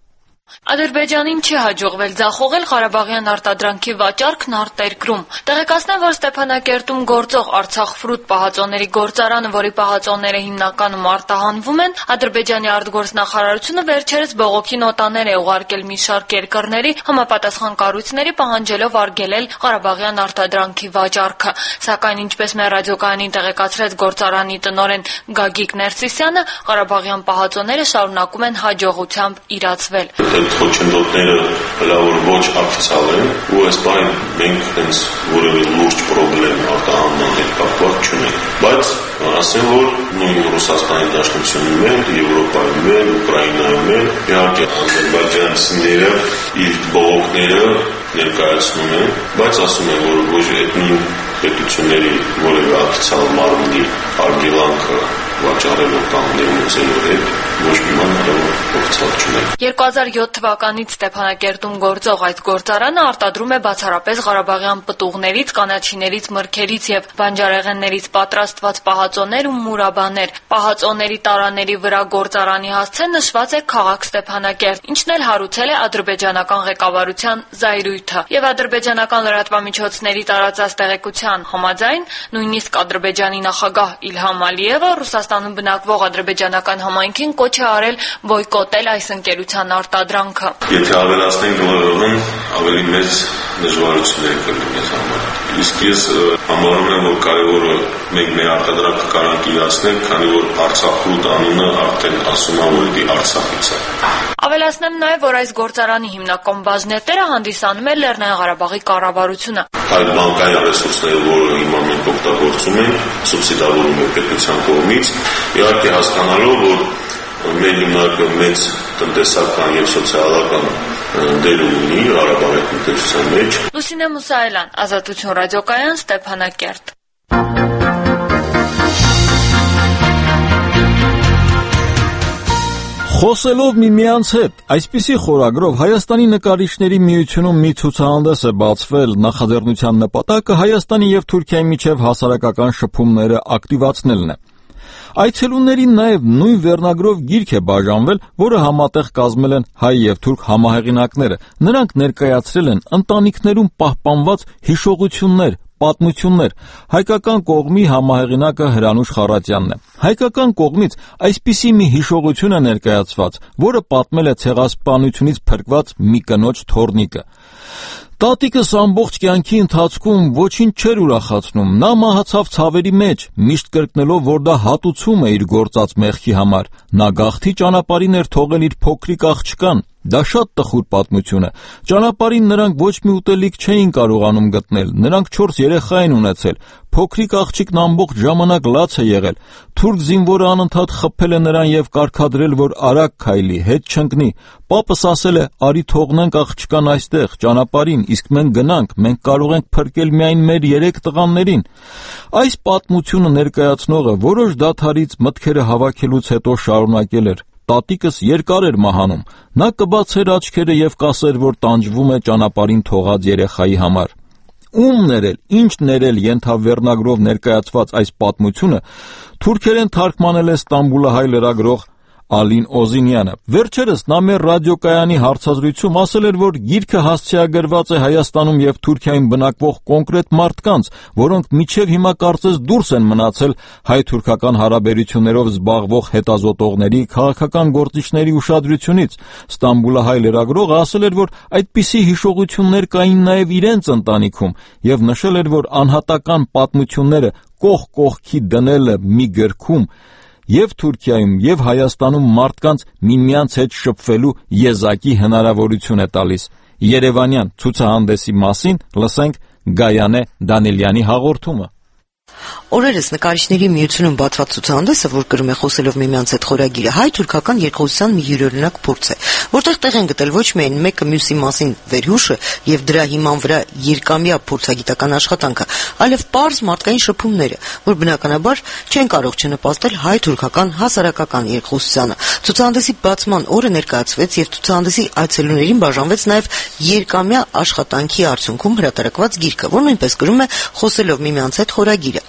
Ադրբեջանին չի հաջողվել ձախողել Ղարաբաղյան արտադրանքի վաճառքն արտերկրում։ Տեղեկացնեմ, որ Ստեփանակերտում գործող Արցախ ֆրուտ պահածոների գործարանը, որի պահածոները հիմնականում արտահանվում են, Ադրբեջանի արտգործնախարարությունը վերջերս բողոքի նոտաներ է ուղարկել մի շարք երկրների համապատասխան կառույցների, պահանջելով արգելել Ղարաբաղյան արտադրանքի վաճառքը։ Սակայն, ինչպես մեր ռադիոկայանին տեղեկացրեց գործարանի տնօրեն Գագիկ Ներսիսյանը, Ղարաբաղյան պահածոները շարունակում են հաջողությամբ իրացվել։
Խոչընդոտները հլավոր ոչ ակցիալ են ու այս բան մենք հենց որևէ լուրջ պրոբլեմ արտահանման հետ կապված չունենք, բայց ասեմ, որ նույն Ռուսաստանի Դաշնությունում էլ, Եվրոպայում էլ, Ուկրաինայում էլ, իհարկե ադրբեջանցիները իր բողոքները ներկայացնում են, բայց ասում են, որ ոչ այդ նույն պետությունների որևէ ակցիալ մարմնի արգելանքը վաճառելով կամ ներմուծելով հետ ոչ մի բան օֆիցիալ չունենք։
երկու հազար յոթ թվականից Ստեփանակերտում գործող այդ գործարանը արտադրում է բացառապես Ղարաբաղյան պտուղներից, կանաչիներից, մրգերից եւ բանջարեղեններից պատրաստված պահածոներ ու մուրաբաներ։ Պահածոների տարաների վրա գործարանի հասցեն նշված է քաղաք Ստեփանակերտ, ինչն էլ հարուցել է ադրբեջանական ղեկավարության զայրույթը։ Եվ ադրբեջանական լրատվամիջոցների տարածած տեղեկության համաձայն, նույնիսկ Ադրբեջանի նախագահ Իլհամ Ալիևը Ռուսաստանում բնակվող ադրբեջանական համայնքին կոչ է արել բոյկոտել այս ընկերության արտադրանքը։
Եթե ավելացնենք ԼՂՀ-ն, ավելի մեծ դժվարություններ կլինի մեզ համար։ Իսկ ես համարում եմ, որ կարևորը մենք մեր արտադրանքը կարանք իրացնել, քանի որ Արցախ ֆրուտ անունը արդեն ասում է, որ դա Արցախից է։
Ավելացնեմ նաև, որ այս գործարանի հիմնական բաժնետերը հանդիսանում է Լեռնային Ղարաբաղի կառավարությունը։
Այդ բանկային ռեսուրսները, որը հիմա մենք օգտագործում ենք, սուբսիդավորում է պետության կողմից, իհարկե հասկանալով, որ մեր հիմնարկը մեծ տնտեսական եւ սոցիալական դեր ունի Ղարաբաղի տնտեսության մեջ։
Լուսինե Մուսայելյան, Ազատություն ռադիոկայան, Ստեփանակերտ։
Խոսելով միմյանց հետ, այսպիսի խորագրով Հայաստանի նկարիչների միությունում մի ցուցահանդես է բացվել, նախաձեռնության նպատակը Հայաստանի եւ Թուրքիայի միջև հասարակական շփումները ակտիվացնելն է։ Այցելուներին նաև նույն վերնագրով գիրք է բաժանվել, որը համատեղ կազմել են հայ եւ թուրք համահեղինակները։ Նրանք ներկայացրել են ընտանիքներում պահպանված հիշողություններ, պատմություններ։ Հայկական կողմի համահեղինակը Հրանուշ Խառատյանն է։ Հայկական կողմից այսպիսի մի հիշողություն է ներկայացված, որը պատմել է ցեղասպանությունից փրկված մի կնոջ թոռնիկը։ Տատիկս ամբողջ կյանքի ընթացքում ոչինչ չէր ուրախացնում, նա մահացավ ցավերի մեջ, միշտ կրկնելով, որ դա հատուցում է իր գործած մեղքի համար։ Նա գաղթի ճանապարհին էր թողել իր փոքրիկ աղջկան։ Դա շատ տխուր պատմություն է։ Ճանապարհին նրանք ոչ մի ուտելիք չէին կարողանում գտնել, նրանք չորս երեխա են ունեցել։ Փոքրիկ աղջիկն ամբողջ ժամանակ լաց է եղել։ Թուրք զինվորը անընդհատ խփել է նրան եւ կարգադրել, որ արագ քայլի, հետ չընկնի։ Պապս ասել է՝ «Արի թողնենք աղջկան այստեղ, ճանապարհին, իսկ մենք գնանք, մենք կարող ենք փրկել միայն մեր երեք տղաներին»։ Այս պատմությունը ներկայացնողը որոշ դադարից մտքերը հավաքելուց հետո շարունակել էր. Տատիկս երկար էր մահանում։ Նա կբացեր աչքերը եւ կասեր, որ տանջվում է ճանապարհին թողած երեխայի համար։ Ում ներել, ինչ ներել ենթավերնագրով ներկայացված այս պատմությունը թուրքերեն թարգմանել է Ստամբուլահայ լրագրող Ալին Օզինյանը։ Վերջերս նա մեր ռադիոկայանի հարցազրույցում ասել էր, որ գիրքը հասցեագրված է Հայաստանում եւ Թուրքիայում բնակվող կոնկրետ մարդկանց, որոնք մինչեւ հիմա կարծես դուրս են մնացել հայ-թուրքական հարաբերություններով զբաղվող հետազոտողների, քաղաքական գործիչների ուշադրությունից։ Ստամբուլահայ լրագրողը ասել էր, որ այդպիսի հիշողություններ կային նաեւ իրենց ընտանիքում եւ նշել էր, որ անհատական պատմությունները կողք կողքի դնելը մի գրքում Եվ Թուրքիայում, եւ Հայաստանում մարդկանց միմյանց հետ շփվելու եզակի հնարավորություն է տալիս։ Երևանյան ցուցահանդեսի մասին լսենք Գայանե Դանիելյանի հաղորդումը։
Օրերս նկարիչների միությունում բացված ցուցահանդեսը, որ կրում է խոսելով միմյանց հետ խորագիրը, հայ-թուրքական երկխոսության մի յուրօրինակ փորձ է, որտեղ տեղ են գտել ոչ միայն մեկը մյուսի մասին վերհուշը եւ դրա հիման վրա երկամյա փորձագիտական աշխատանքը, այլև պարզ մարդկային շփումները, որ բնականաբար չեն կարող չնպաստել հայ-թուրքական հասարակական երկխոսությանը։ Ցուցահանդեսի բացման օրը ներկայացվեց եւ ցուցահանդեսի այցելուներին բաժանվեց նաեւ երկամյա աշխատանքի արդյունքում հրատարակված գիրքը, որ նույնպես կրում է խոսելով միմյանց հետ խորագիրը։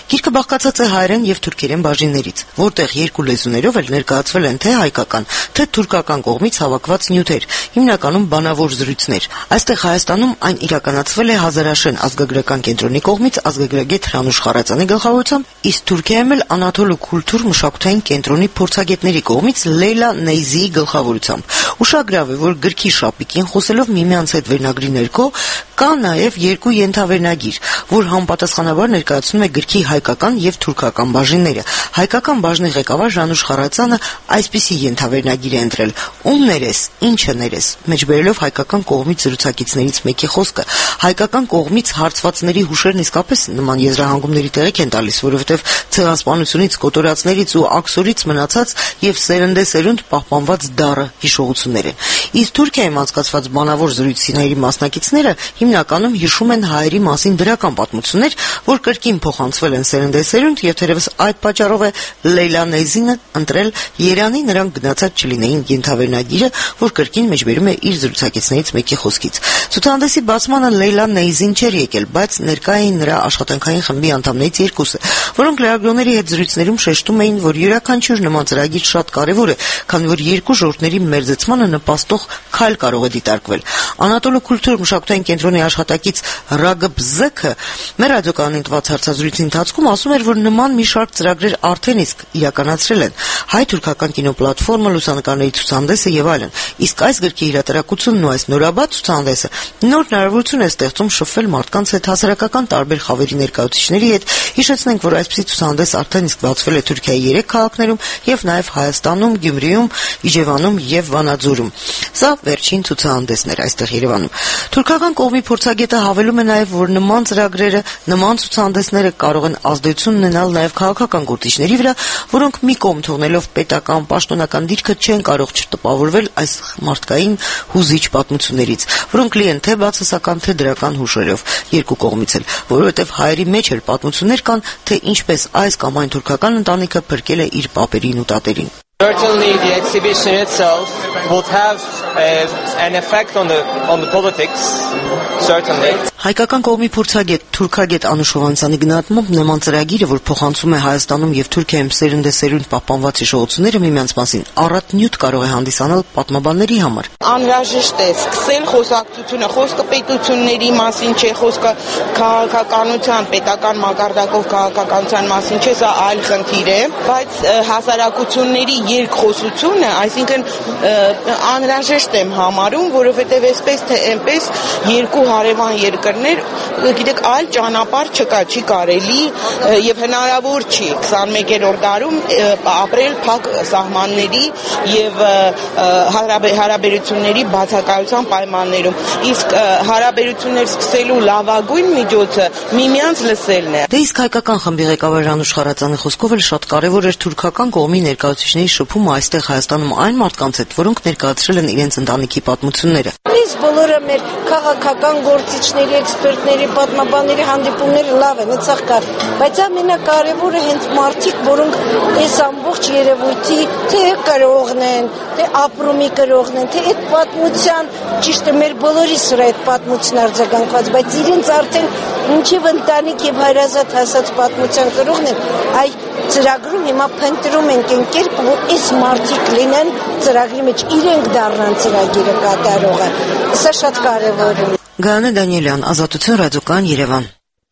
Գիրքը բաղկացած է հայերեն եւ թուրքերեն բաժիններից, որտեղ երկու լեզուներով էլ ներկայացվել են թե հայկական, թե թուրքական կողմից հավաքված նյութեր, հիմնականում բանավոր զրույցներ։ Այստեղ Հայաստանում այն իրականացվել է Հազարաշեն ազգագրական կենտրոնի կողմից ազգագրագետ Հրանուշ Խարացյանի գլխավորությամբ, իսկ Թուրքիայում էլ Անատոլու Քուլտուր մշակութային կենտրոնի փորձագետների կողմից Լեյլա Նեյզիի գլխավորությամբ։ Ուշագրավ է, որ գրքի շապիկին խոսելով միմյանց հետ վերնագրի ներքո կա նաև երկու ենթավերնագիր, որ համապատասխանաբար ներկայացնում է գրքի հայկական եւ թուրքական բաժինները։ Հայկական բաժնի ղեկավար Հրանուշ Խարացյանը այսպիսի ենթավերնագիր է ընտրել. «Ում ներես, ինչը ներես», մեջբերելով հայկական կողմից զրուցակիցներից մեկի խոսքը։ Հայկական կողմից հարցվածների հուշերն իսկապես նման եզրահանգումների տեղիք են տալիս, որովհետև ցեղասպանությունից, կոտորածներից ու աքսորից մնացած եւ սերնդեսերունդ պահպանված դառը հիշողություններ են։ Իսկ Թուրքիայում անցկացված բանավոր զրույցների մասնակիցները հիմնականում հիշում են հայերի մասին դրական պատմություններ, որ կրկին փոխանցվել են սերնդեսերունդ, եւ թերևս այդ պատճառով է Լեյլա Նեյզին ընտրել Երանի նրանք գնացած չլինեին ենթավերնագիրը, որ կրկին մեջբերում է իր զրուցակիցներից մեկի խոսքից։ Ցուցահանդեսի բացմանը Լեյլա Նեյզին չէր եկել, բայց ներկա էին նրա աշխատանքային խմբի անդամներից երկուսը, որոնք լրագրողների հետ զրույցներում շեշտում էին, որ յուրաքանչյուր նման ծրագիր շատ կարևոր է, քանի որ երկու ժողովուրդների մերձեցմանը նպաստող քայլ կարող է դիտարկվել։ Անատոլու Քուլտուր մշակութային կենտրոնի աշխատակից Ռագբ Զեքը մեր ռադիոկայանին տված հարցազրույցի ընթացքում ասում էր, որ նման մի շարք ծրագրեր արդեն իսկ իրականացրել են հայ-թուրքական կինոպլատֆորմը, լուսանկարների ցուցահանդեսը եւ այլն։ Իսկ այս գրքի հրատարակությունն ու այս նորաբաց ցուցահանդեսը նոր հնարավորություն է ստեղծում շփվել մարդկանց հետ, հասարակական տարբեր խավերի ներկայացուցիչների հետ։ Հիշեցնենք, որ այսպիսի ցուցահանդես արդեն իսկ բացվել է Թուրքիայի երեք քաղաքներում եւ նաեւ Հայաստանում, Գյումրիում, Իջևանում եւ Վանաձորում։ Սա վերջին ցուցահանդեսն էր այստեղ Երևանում։ Թուրքական կողմի փորձագետը հավելում է նաեւ, որ նման ծրագրերը, նման ցուցահանդեսները կարող են ազդեցություն ունենալ նաեւ քաղաքական գործիչների վրա, որոնք մի կողմ թողնելով պետական, պաշտոնական դիրքը չեն կարող չտպավորվել այս մարդկային հուզիչ պատմություններից, որոնք լի են թե բացասական, թե դրական հուշերով երկու կողմից էլ, որովհետեւ հայերի մեջ էլ պատմություններ կան, թե ինչպես այս կամ այն թուրքական ընտանիքը փրկել է իր պապերին ու տատերին։
Certainly, the exhibition itself would have uh, an effect on the on the politics. Certainly.
Հայկական կողմի փորձագետ թուրքագետ Անուշ Հովհաննիսյանի գնահատմամբ նման ծրագիրը, որ փոխանցում է Հայաստանում եւ Թուրքիայում սերնդեսերունդ պահպանված հիշողությունները միմյանց մասին, առատ նյութ կարող է հանդիսանալ պատմաբանների համար։
Անհրաժեշտ է սկսել խոսակցությունը, խոսքը պետությունների մասին չէ, խոսքը քաղաքականության, պետական մակարդակով քաղաքականության մասին չէ, սա այլ խնդիր է, բայց հասարակությունների երկխոսությունը, այսինքն անհրաժեշտ եմ համարում, որովհետև այսպես թե այնպես երկու հարևան երկրներ, գիտեք, այլ ճանապարհ չկա, չի կարելի եւ հնարավոր չի քսանմեկերորդ դարում ապրել փակ սահմանների եւ հարաբերությունների բացակայության պայմաններում։ Իսկ հարաբերություններ սկսելու լավագույն միջոցը միմյանց լսելն է։
Դե իսկ հայկական խմբի ղեկավար Հրանուշ Խարացյանի խոսքով էլ շատ կարևոր էր թուրքական կողմի ներկայացուցիչների շփումը այստեղ Հայաստանում այն մարդկանց հետ, որոնք ներկայացրել են իրենց ընտանիքի պատմությունները։
Իսկ բոլորը մեր քաղաքական գործիչների, էքսպերտների, պատմաբանների հանդիպումները լավ են, ցախ կար, բայց ամենակարևորը հենց մարդիկ, որոնք այս ամբողջ երևույթի թե կրողն են, թե ապրումի կրողն են, թե այդ պատմության, ճիշտ է, մեր բոլորիս վրա այդ պատմությունն արձագանքված, բայց իրենց արդեն ինչև ընտանիք եւ հայրազատ հասած պատմության կրողն են, այ ծրագրում հիմա փնտրում ենք այն կերպը, որ այս մարդիկ լինեն ծրագրի մեջ, իրենք դառնան ծրագիրը կատարողը։ Սա շատ կարևոր է։
Գայանե Դանիելյան, Ազատություն, ռադիոկայան, Երևան։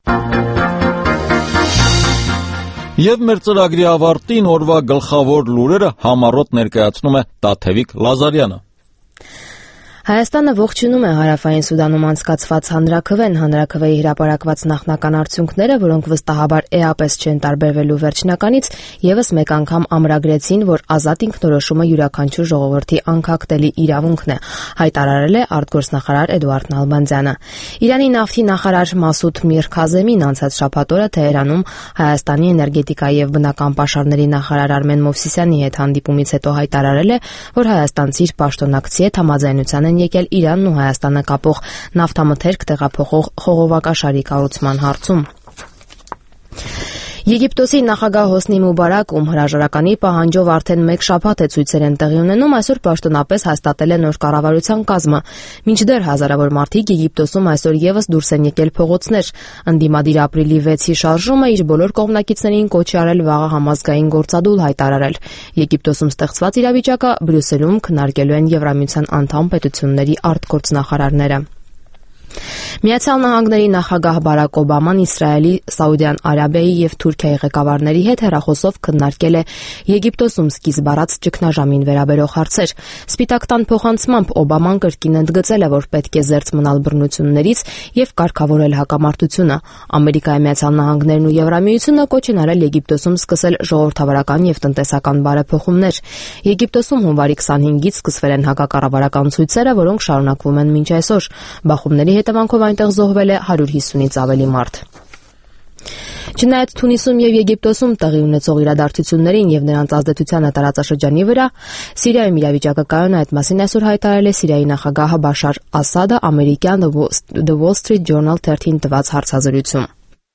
Եվ մեր ծրագրի ավարտին օրվա գլխավոր լուրերը համառոտ ներկայացնում է Տաթևիկ Լազարյանը։
Հայաստանը ողջունում է Հարավային Սուդանում անցկացված հանրաքվեն, հանրաքվեի հրապարակված նախնական արդյունքները, որոնք վստահաբար էապես չեն տարբերվելու վերջնականից, եւս մեկ անգամ ամրագրեցին, որ ազատ ինքնորոշումը յուրաքանչյուր ժողովրդի անկախտելի իրավունքն է, հայտարարել է արտգործնախարար Էդուարդ Նալբանդյանը։ Իրանի նավթի նախարար Մասուդ Միրքազեմին անցած շաբաթ օրը Թեհրանում Հայաստանի էներգետիկայի եւ բնական պաշարների նախարար Արմեն Մովսիսյանի հետ հանդիպումից հետո հայտարարել է, որ հայաստանցի պաշտոնակցի հետ համաձայնության եկել Իրանն ու Հայաստանը կապող նավթամթերք տեղափոխող խողովակաշարի կառուցման հարցում։ Եգիպտոսի նախագահ Հոսնի Մուբարակ, ում հրաժարականի պահանջով արդեն մեկ շաբաթ է ցույցեր են տեղի ունենում, այսօր պաշտոնապես հաստատել է նոր կառավարության կազմը։ Մինչդեռ հազարավոր մարդիկ Եգիպտոսում այսօր եւս դուրս են եկել փողոցներ։ Ընդդիմադիր ապրիլի վեցի շարժումը իր բոլոր կողմնակիցներին կոչ է արել վաղը համազգային գործադուլ հայտարարել։ Եգիպտոսում ստեղծված իրավիճակը Բրյուսելում քննարկելու են Եվրամիության անդամ պետությունների արտգործնախարարները։ Միացյալ Նահանգների նախագահ Բարակ Օբաման Իսրայելի, Սաուդյան Արաբիայի եւ Թուրքիայի ղեկավարների հետ հեռախոսով քննարկել է Եգիպտոսում սկիզբ առած ճգնաժամին վերաբերող հարցեր։ Սպիտակ տան փոխանցմամբ Օբաման կրկին ընդգծել է, որ պետք է զերծ մնալ բռնություններից եւ կարգավորել հակամարտությունը։ Ամերիկայի Միացյալ Նահանգներն ու Եվրամիությունը կոչ են արել Եգիպտոսում սկսել ժողովրդավարական եւ տնտեսական բարեփոխումներ։ Եգիպտոսում հունվարի քսանհինգից սկսվել են հակակառավարական ցույցերը, որոնք շարունակվում են մինչ այսօր։ Բախումների հետևանքով այնտեղ զոհվել է հարյուր հիսունից ավելի մարդ։ Չնայած Թունիսում եւ Եգիպտոսում տեղի ունեցող իրադարձություններին եւ նրանց ազդեցությանը տարածաշրջանի վրա, Սիրիայում իրավիճակը կայուն է, այդ մասին այսօր հայտարարել է Սիրիայի նախագահ Բաշար Ասադը ամերիկյան The Wall Street Journal թերթին տված հարցազրույցում։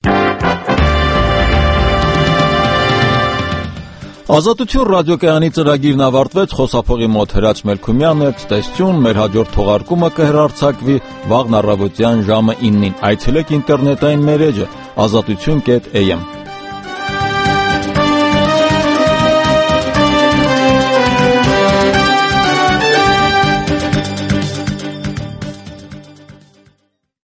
Ազատություն ռադիոկայանի ծրագիրն ավարտվեց, խոսափողի մոտ Հրաչ Մելքումյանն էր, ցտեսություն, մեր հաջորդ թողարկումը կհեռարձակվի վաղն առավոտյան ժամը իննին։ Այցելեք ինտերնետային մեր էջը ազատություն կետ էյ էմ